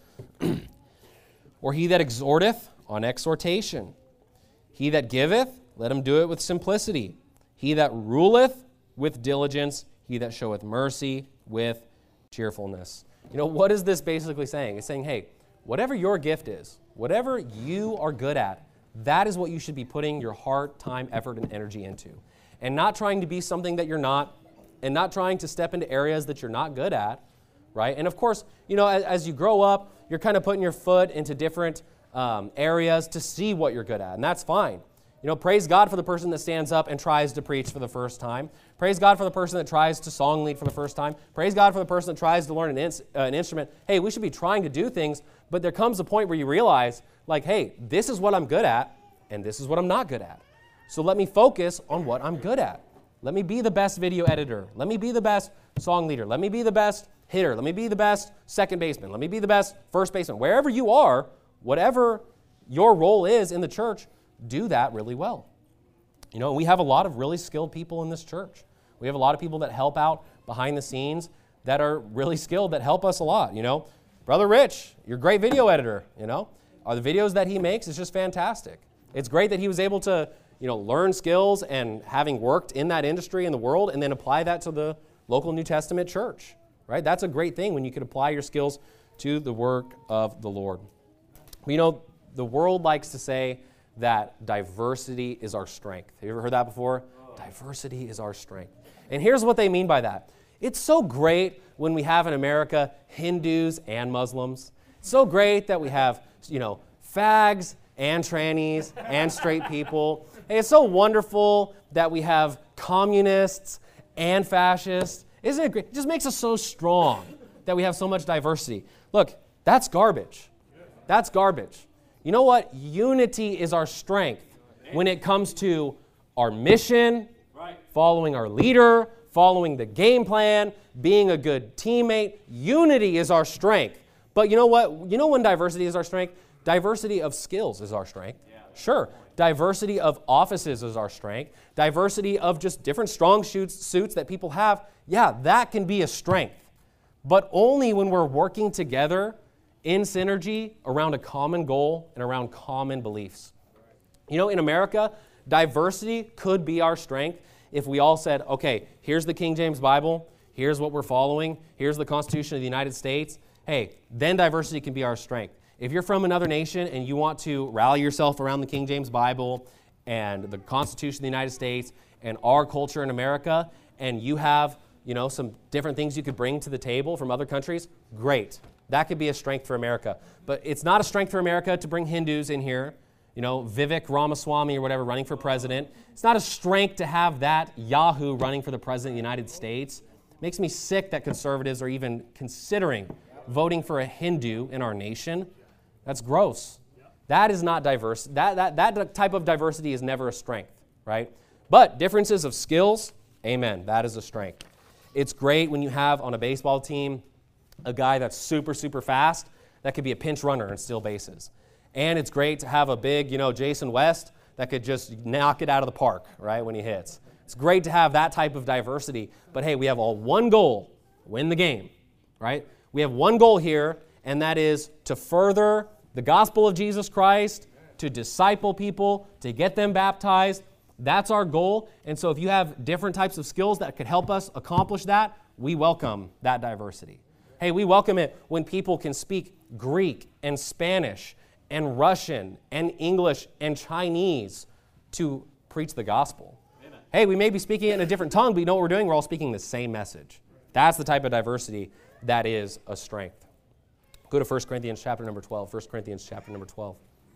or he that exhorteth on exhortation. He that giveth, let him do it with simplicity. He that ruleth with diligence. He that showeth mercy with cheerfulness. What is this basically saying? It's saying, hey, whatever your gift is, whatever you are good at, that is what you should be putting your heart, time, effort, and energy into. And not trying to be something that you're not, and not trying to step into areas that you're not good at, right? And of course, as you grow up, you're kind of putting your foot into different areas to see what you're good at, and that's fine. Praise God for the person that stands up and tries to preach for the first time. Praise God for the person that tries to song lead for the first time. Praise God for the person that tries to learn an instrument. Hey, we should be trying to do things, but there comes a point where you realize, like, hey, this is what I'm good at, and this is what I'm not good at. So let me focus on what I'm good at. Let me be the best video editor. Let me be the best song leader. Let me be the best hitter. Let me be the best second baseman. Let me be the best first baseman. Wherever you are, whatever your role is in the church, do that really well. We have a lot of really skilled people in this church. We have a lot of people that help out behind the scenes that are really skilled, that help us a lot. Brother Rich, you're a great video editor, Are the videos that he makes is just fantastic. It's great that he was able to, learn skills and having worked in that industry in the world and then apply that to the local New Testament church, right? That's a great thing when you can apply your skills to the work of the Lord. But, the world likes to say that diversity is our strength. Have you ever heard that before? Diversity is our strength. And here's what they mean by that. It's so great when we have in America Hindus and Muslims. It's so great that we have, fags and trannies and straight people. Hey, it's so wonderful that we have communists and fascists. Isn't it great? It just makes us so strong that we have so much diversity. Look, that's garbage. That's garbage. You know what? Unity is our strength when it comes to our mission, following our leader, following the game plan, being a good teammate. Unity is our strength. But you know what? You know when diversity is our strength? Diversity of skills is our strength. Sure. Diversity of offices is our strength. Diversity of just different strong suits that people have. Yeah, that can be a strength. But only when we're working together in synergy around a common goal and around common beliefs. In America, diversity could be our strength if we all said, okay, here's the King James Bible, here's what we're following, here's the Constitution of the United States. Hey, then diversity can be our strength. If you're from another nation and you want to rally yourself around the King James Bible and the Constitution of the United States and our culture in America, and you have, some different things you could bring to the table from other countries, great. That could be a strength for America. But it's not a strength for America to bring Hindus in here, Vivek Ramaswamy or whatever running for president. It's not a strength to have that Yahoo running for the president of the United States. It makes me sick that conservatives are even considering voting for a Hindu in our nation. That's gross. That is not diverse. That type of diversity is never a strength, right? But differences of skills, amen, that is a strength. It's great when you have on a baseball team a guy that's super, super fast that could be a pinch runner and steal bases. And it's great to have a big, Jason West that could just knock it out of the park, right, when he hits. It's great to have that type of diversity. But hey, we have all one goal, win the game, right? We have one goal here, and that is to further the gospel of Jesus Christ, to disciple people, to get them baptized. That's our goal. And so if you have different types of skills that could help us accomplish that, we welcome that diversity. Hey, we welcome it when people can speak Greek and Spanish and Russian and English and Chinese to preach the gospel. Amen. Hey, we may be speaking it in a different tongue, but you know what we're doing? We're all speaking the same message. That's the type of diversity that is a strength. Go to 1 Corinthians chapter number 12. 1 Corinthians chapter number 12.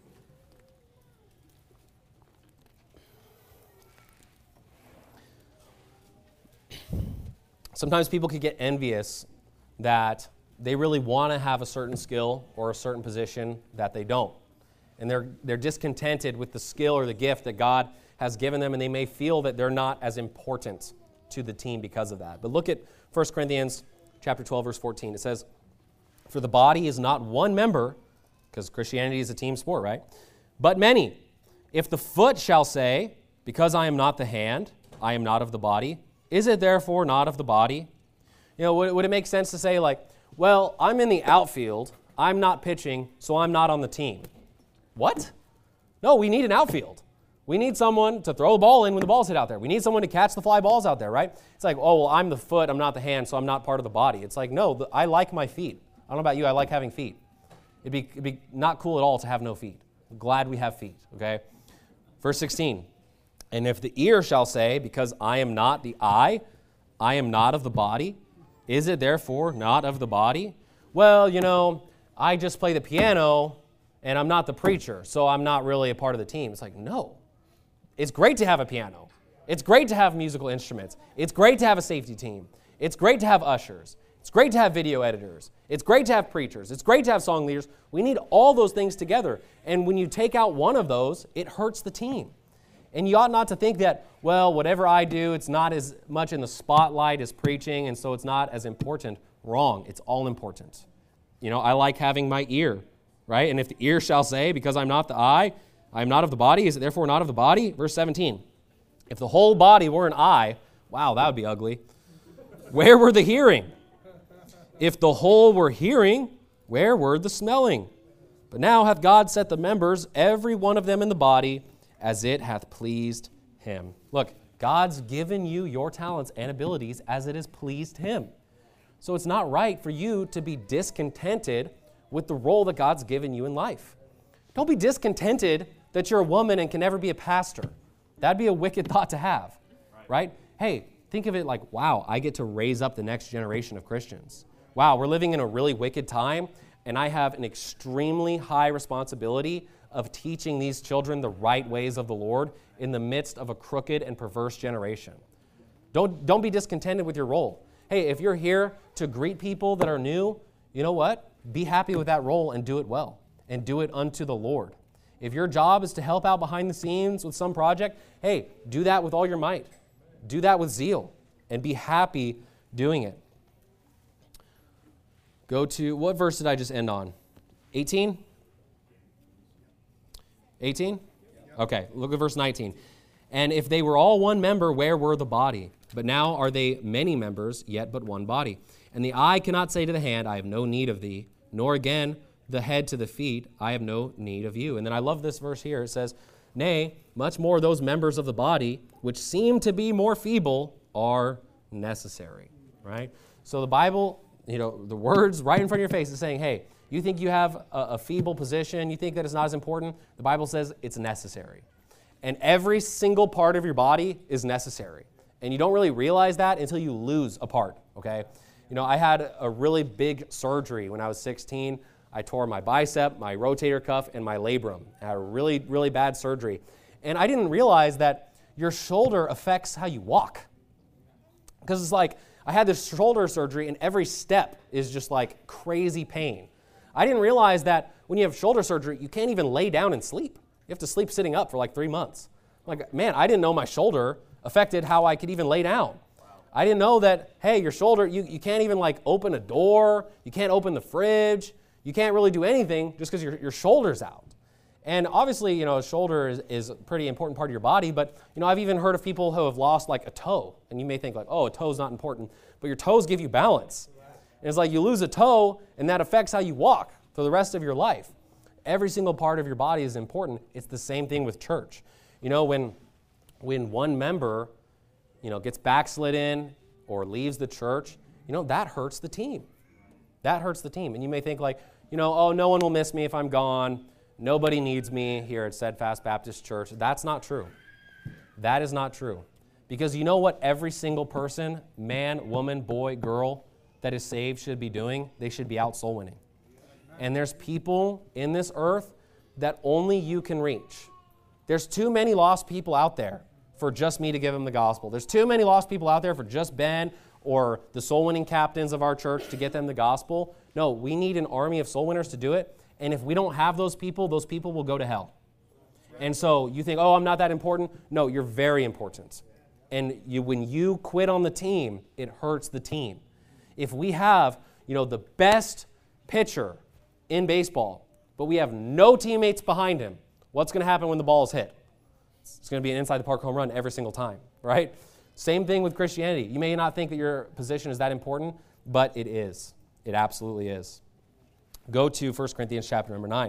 Sometimes people can get envious that they really want to have a certain skill or a certain position that they don't. And they're discontented with the skill or the gift that God has given them, and they may feel that they're not as important to the team because of that. But look at 1 Corinthians chapter 12, verse 14. It says, "For the body is not one member," because Christianity is a team sport, right? "But many. If the foot shall say, because I am not the hand, I am not of the body, is it therefore not of the body? Would it make sense to say like, well, I'm in the outfield, I'm not pitching, so I'm not on the team? What? No, we need an outfield. We need someone to throw the ball in when the ball's hit out there. We need someone to catch the fly balls out there, right? It's like, oh, well, I'm the foot, I'm not the hand, so I'm not part of the body. It's like, no, I like my feet. I don't know about you, I like having feet. It'd be not cool at all to have no feet. I'm glad we have feet, okay? Verse 16, and if the ear shall say, because I am not the eye, I am not of the body, is it therefore not of the body? Well, I just play the piano and I'm not the preacher, so I'm not really a part of the team. It's like, no. It's great to have a piano. It's great to have musical instruments. It's great to have a safety team. It's great to have ushers. It's great to have video editors. It's great to have preachers. It's great to have song leaders. We need all those things together. And when you take out one of those, it hurts the team. And you ought not to think that, well, whatever I do, it's not as much in the spotlight as preaching, and so it's not as important. Wrong. It's all important. I like having my ear, right? And if the ear shall say, because I'm not the eye, I am not of the body, is it therefore not of the body? Verse 17. If the whole body were an eye, wow, that would be ugly. Where were the hearing? If the whole were hearing, where were the smelling? But now hath God set the members, every one of them in the body, as it hath pleased him. Look, God's given you your talents and abilities as it has pleased him. So it's not right for you to be discontented with the role that God's given you in life. Don't be discontented that you're a woman and can never be a pastor. That'd be a wicked thought to have, right? Hey, think of it like, wow, I get to raise up the next generation of Christians. Wow, we're living in a really wicked time, and I have an extremely high responsibility of teaching these children the right ways of the Lord in the midst of a crooked and perverse generation. Don't be discontented with your role. Hey, if you're here to greet people that are new, you know what? Be happy with that role and do it well, and do it unto the Lord. If your job is to help out behind the scenes with some project, hey, do that with all your might. Do that with zeal, and be happy doing it. Go to, what verse did I just end on? 18? 18? Okay, look at verse 19. And if they were all one member, where were the body? But now are they many members, yet but one body. And the eye cannot say to the hand, I have no need of thee, nor again the head to the feet, I have no need of you. And then I love this verse here. It says, nay, much more those members of the body, which seem to be more feeble, are necessary, right? So the Bible, the words right in front of your face is saying, hey, you think you have a feeble position, you think that it's not as important, the Bible says it's necessary. And every single part of your body is necessary. And you don't really realize that until you lose a part, okay? I had a really big surgery when I was 16. I tore my bicep, my rotator cuff, and my labrum. I had a really, really bad surgery. And I didn't realize that your shoulder affects how you walk. Because it's like, I had this shoulder surgery, and every step is just like crazy pain. I didn't realize that when you have shoulder surgery, you can't even lay down and sleep. You have to sleep sitting up for like 3 months. I'm like, man, I didn't know my shoulder affected how I could even lay down. I didn't know that, hey, your shoulder, you can't even like open a door, you can't open the fridge, you can't really do anything just because your shoulder's out. And obviously, a shoulder is a pretty important part of your body, but, I've even heard of people who have lost like a toe, and you may think like, oh, a toe's not important, but your toes give you balance. And it's like you lose a toe, and that affects how you walk for the rest of your life. Every single part of your body is important. It's the same thing with church. When one member, gets backslidden or leaves the church, that hurts the team. That hurts the team. And you may think like, oh, no one will miss me if I'm gone. Nobody needs me here at Steadfast Baptist Church. That's not true. That is not true. Because you know what every single person, man, woman, boy, girl, that is saved should be doing? They should be out soul winning. And there's people in this earth that only you can reach. There's too many lost people out there for just me to give them the gospel. There's too many lost people out there for just Ben or the soul winning captains of our church to get them the gospel. No, we need an army of soul winners to do it. And if we don't have those people will go to hell. And so you think, oh, I'm not that important. No, you're very important. And when you quit on the team, it hurts the team. If we have, the best pitcher in baseball, but we have no teammates behind him, what's going to happen when the ball is hit? It's going to be an inside the park home run every single time, right? Same thing with Christianity. You may not think that your position is that important, but it is. It absolutely is. Go to 1 Corinthians chapter number 9.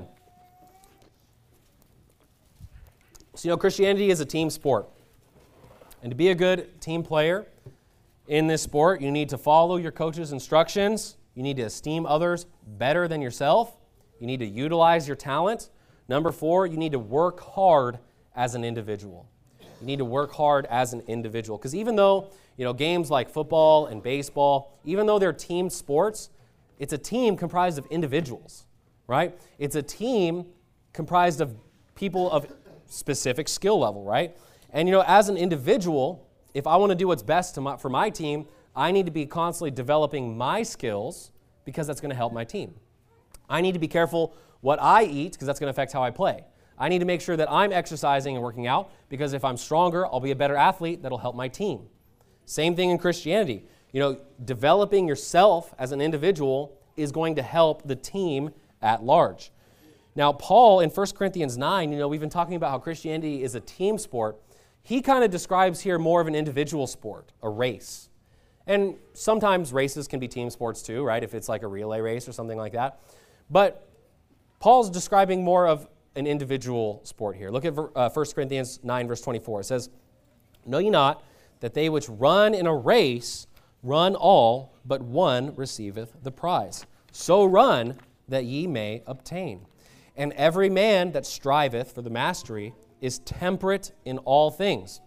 So, Christianity is a team sport. And to be a good team player in this sport, you need to follow your coach's instructions. You need to esteem others better than yourself. You need to utilize your talent. Number 4, you need to work hard as an individual. You need to work hard as an individual. Because even though, games like football and baseball, even though they're team sports, it's a team comprised of individuals, right? It's a team comprised of people of specific skill level, right? And, as an individual, if I want to do what's best for my team, I need to be constantly developing my skills because that's going to help my team. I need to be careful what I eat because that's going to affect how I play. I need to make sure that I'm exercising and working out because if I'm stronger, I'll be a better athlete that'll help my team. Same thing in Christianity. Developing yourself as an individual is going to help the team at large. Now, Paul in 1 Corinthians 9, we've been talking about how Christianity is a team sport. He kind of describes here more of an individual sport, a race. And sometimes races can be team sports too, right? If it's like a relay race or something like that. But Paul's describing more of an individual sport here. Look at 1 Corinthians 9, verse 24. It says, "Know ye not that they which run in a race run all, but one receiveth the prize. So run that ye may obtain. And every man that striveth for the mastery is temperate in all things.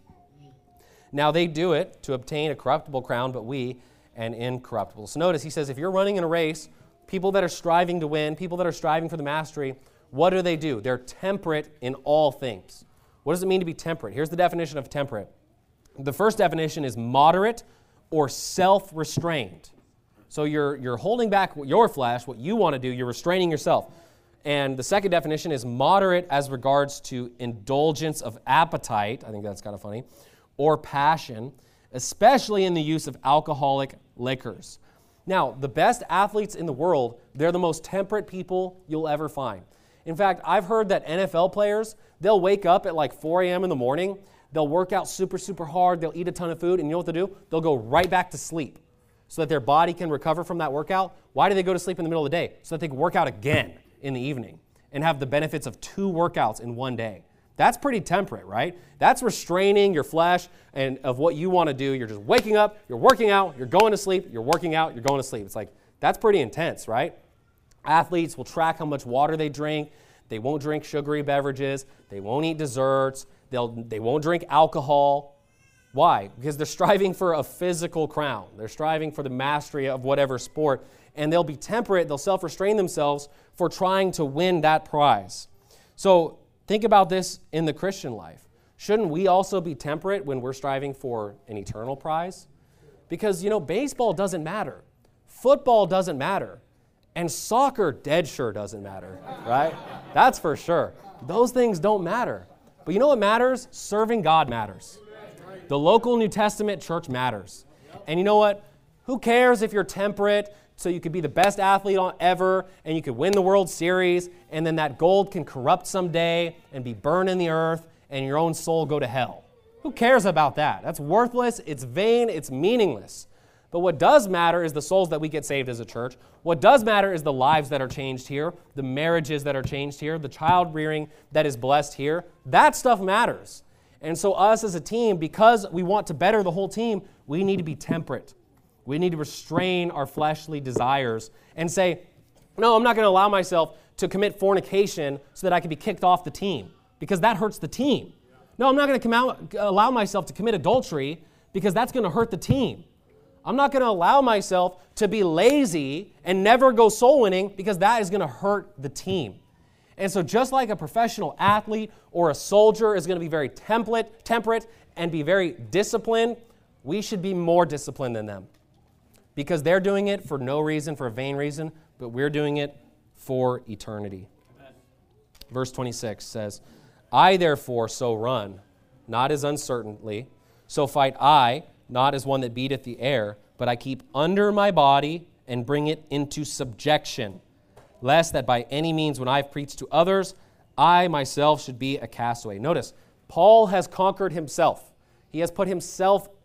Now they do it to obtain a corruptible crown, but we an incorruptible." So notice he says if you're running in a race, people that are striving to win, people that are striving for the mastery, what do? They're temperate in all things. What does it mean to be temperate? Here's the definition of temperate. The first definition is moderate or self-restrained. So you're holding back your flesh, what you want to do, you're restraining yourself. And the second definition is moderate as regards to indulgence of appetite, I think that's kind of funny, or passion, especially in the use of alcoholic liquors. Now, the best athletes in the world, they're the most temperate people you'll ever find. In fact, I've heard that NFL players, they'll wake up at like 4 a.m. in the morning, they'll work out super, super hard, they'll eat a ton of food, and you know what they'll do? They'll go right back to sleep so that their body can recover from that workout. Why do they go to sleep in the middle of the day? So that they can work out again in the evening and have the benefits of 2 workouts in one day. That's pretty temperate, right? That's restraining your flesh and of what you want to do. You're just waking up, you're working out, you're going to sleep, you're working out, you're going to sleep. It's like, that's pretty intense, right? Athletes will track how much water they drink. They won't drink sugary beverages. They won't eat desserts. They won't drink alcohol. Why? Because they're striving for a physical crown. They're striving for the mastery of whatever sport. And they'll be temperate. They'll self-restrain themselves for trying to win that prize. So think about this in the Christian life. Shouldn't we also be temperate when we're striving for an eternal prize? Because, baseball doesn't matter. Football doesn't matter. And soccer dead sure doesn't matter, right? That's for sure. Those things don't matter. But you know what matters? Serving God matters. The local New Testament church matters. And you know what? Who cares if you're temperate so you could be the best athlete ever and you could win the World Series and then that gold can corrupt someday and be burned in the earth and your own soul go to hell? Who cares about that? That's worthless, it's vain, it's meaningless. But what does matter is the souls that we get saved as a church. What does matter is the lives that are changed here, the marriages that are changed here, the child rearing that is blessed here. That stuff matters. And so us as a team, because we want to better the whole team, we need to be temperate. We need to restrain our fleshly desires and say, no, I'm not going to allow myself to commit fornication so that I can be kicked off the team because that hurts the team. No, I'm not going to allow myself to commit adultery because that's going to hurt the team. I'm not going to allow myself to be lazy and never go soul winning because that is going to hurt the team. And so just like a professional athlete or a soldier is going to be very temperate and be very disciplined, we should be more disciplined than them because they're doing it for no reason, for a vain reason, but we're doing it for eternity. Amen. Verse 26 says, "I therefore so run, not as uncertainly, so fight I, not as one that beateth the air, but I keep under my body and bring it into subjection, lest that by any means when I've preached to others, I myself should be a castaway." Notice, Paul has conquered himself. He has put himself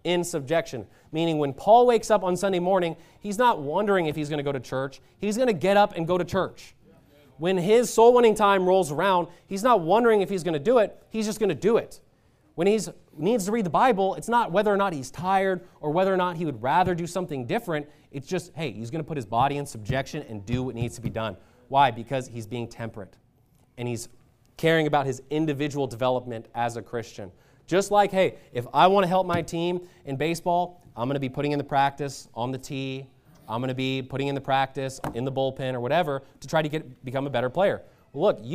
in subjection. Meaning when Paul wakes up on Sunday morning, he's not wondering if he's going to go to church. He's going to get up and go to church. When his soul winning time rolls around, he's not wondering if he's going to do it. He's just going to do it. When he needs to read the Bible, it's not whether or not he's tired or whether or not he would rather do something different. It's just, hey, he's going to put his body in subjection and do what needs to be done. Why? Because he's being temperate. And he's caring about his individual development as a Christian. Just like, hey, if I want to help my team in baseball, I'm going to be putting in the practice on the tee. I'm going to be putting in the practice in the bullpen or whatever to try to become a better player. Well, look,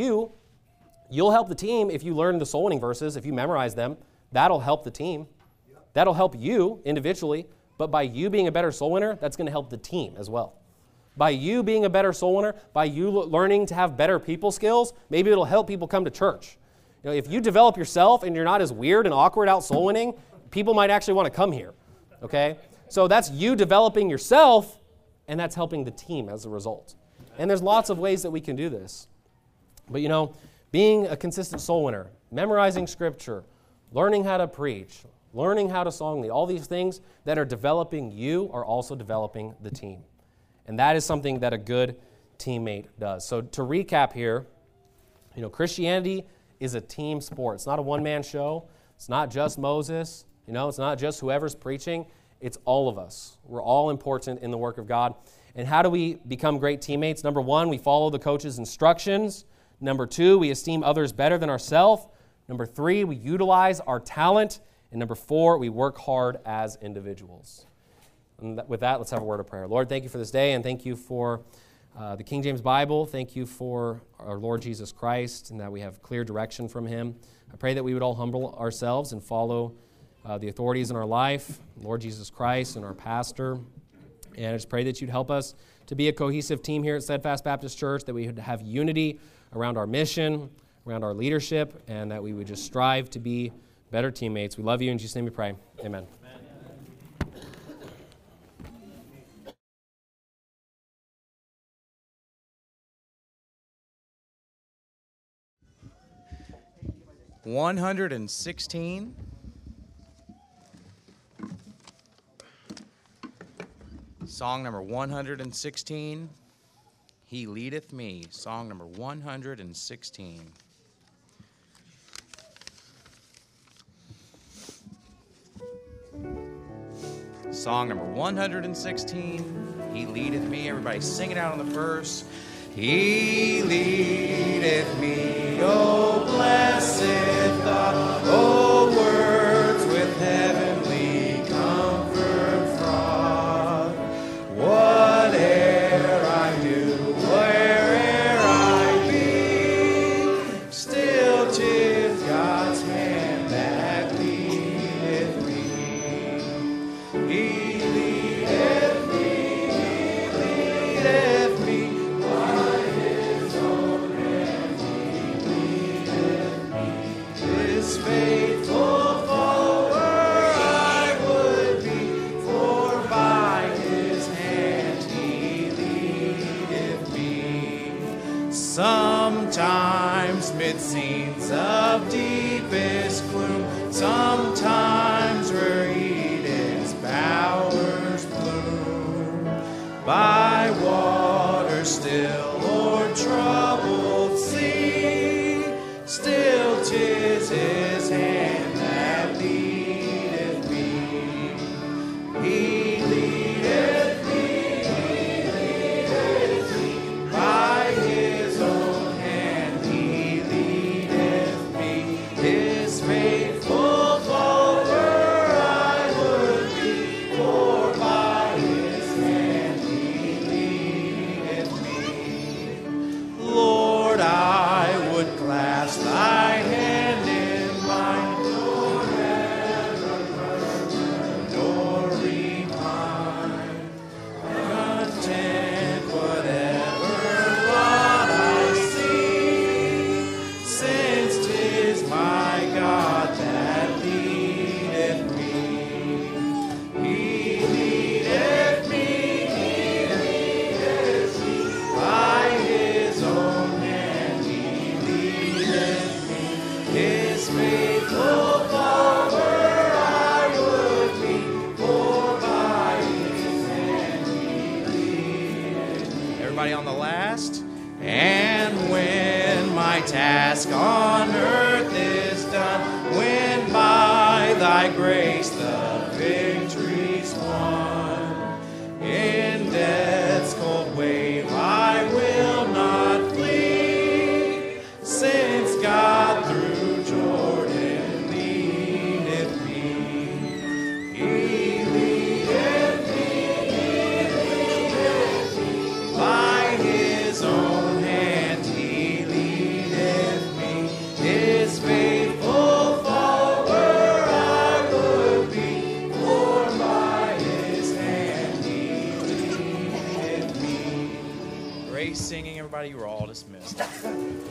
you'll help the team if you learn the soul winning verses, if you memorize them. That'll help the team. That'll help you individually. But by you being a better soul winner, that's going to help the team as well. By you being a better soul winner, by you learning to have better people skills, maybe it'll help people come to church. You know, if you develop yourself and you're not as weird and awkward out soul winning, people might actually want to come here. Okay? So that's you developing yourself, and that's helping the team as a result. And there's lots of ways that we can do this. But you know, being a consistent soul winner, memorizing Scripture, learning how to preach, learning how to song lead, all these things that are developing you are also developing the team. And that is something that a good teammate does. So to recap here, you know, Christianity is a team sport. It's not a one-man show. It's not just Moses. You know, it's not just whoever's preaching. It's all of us. We're all important in the work of God. And how do we become great teammates? Number one, we follow the coach's instructions. Number two, we esteem others better than ourselves. Number three, we utilize our talent. And number four, we work hard as individuals. And with that, let's have a word of prayer. Lord, thank you for this day, and thank you for the King James Bible. Thank you for our Lord Jesus Christ, and that we have clear direction from Him. I pray that we would all humble ourselves and follow the authorities in our life, Lord Jesus Christ and our pastor. And I just pray that you'd help us to be a cohesive team here at Steadfast Baptist Church, that we would have unity around our mission, around our leadership, and that we would just strive to be better teammates. We love you. In Jesus' name we pray. Amen. 116. Song number 116, He Leadeth Me. Song number 116. Song number 116, He Leadeth Me. Everybody sing it out on the verse. He leadeth me, oh blessed thought, oh words with heavenly comfort fraught. Whate'er I do, where'er I be, still 'tis God's hand that leadeth me. He leadeth me, He leadeth me. Faithful follower I would be, for by His hand He leadeth me. Sometimes mid scenes of deepest gloom, sometimes where Eden's bowers bloom, by water still or troubled sea, still 'tis His hand that leadeth me. He leadeth me, He leadeth me. By His own hand He leadeth me. His faithful follower I would be, for by His hand He leadeth me. Lord, Everybody on the last. And when my task on earth is done, when by thy grace the victory's won, in death's cold wave I will not flee, since God through Jordan leadeth me. He leadeth me by his own hand, he leadeth me, his faithful follower I would be, for by his hand he leadeth me. Great singing, everybody. You are all dismissed.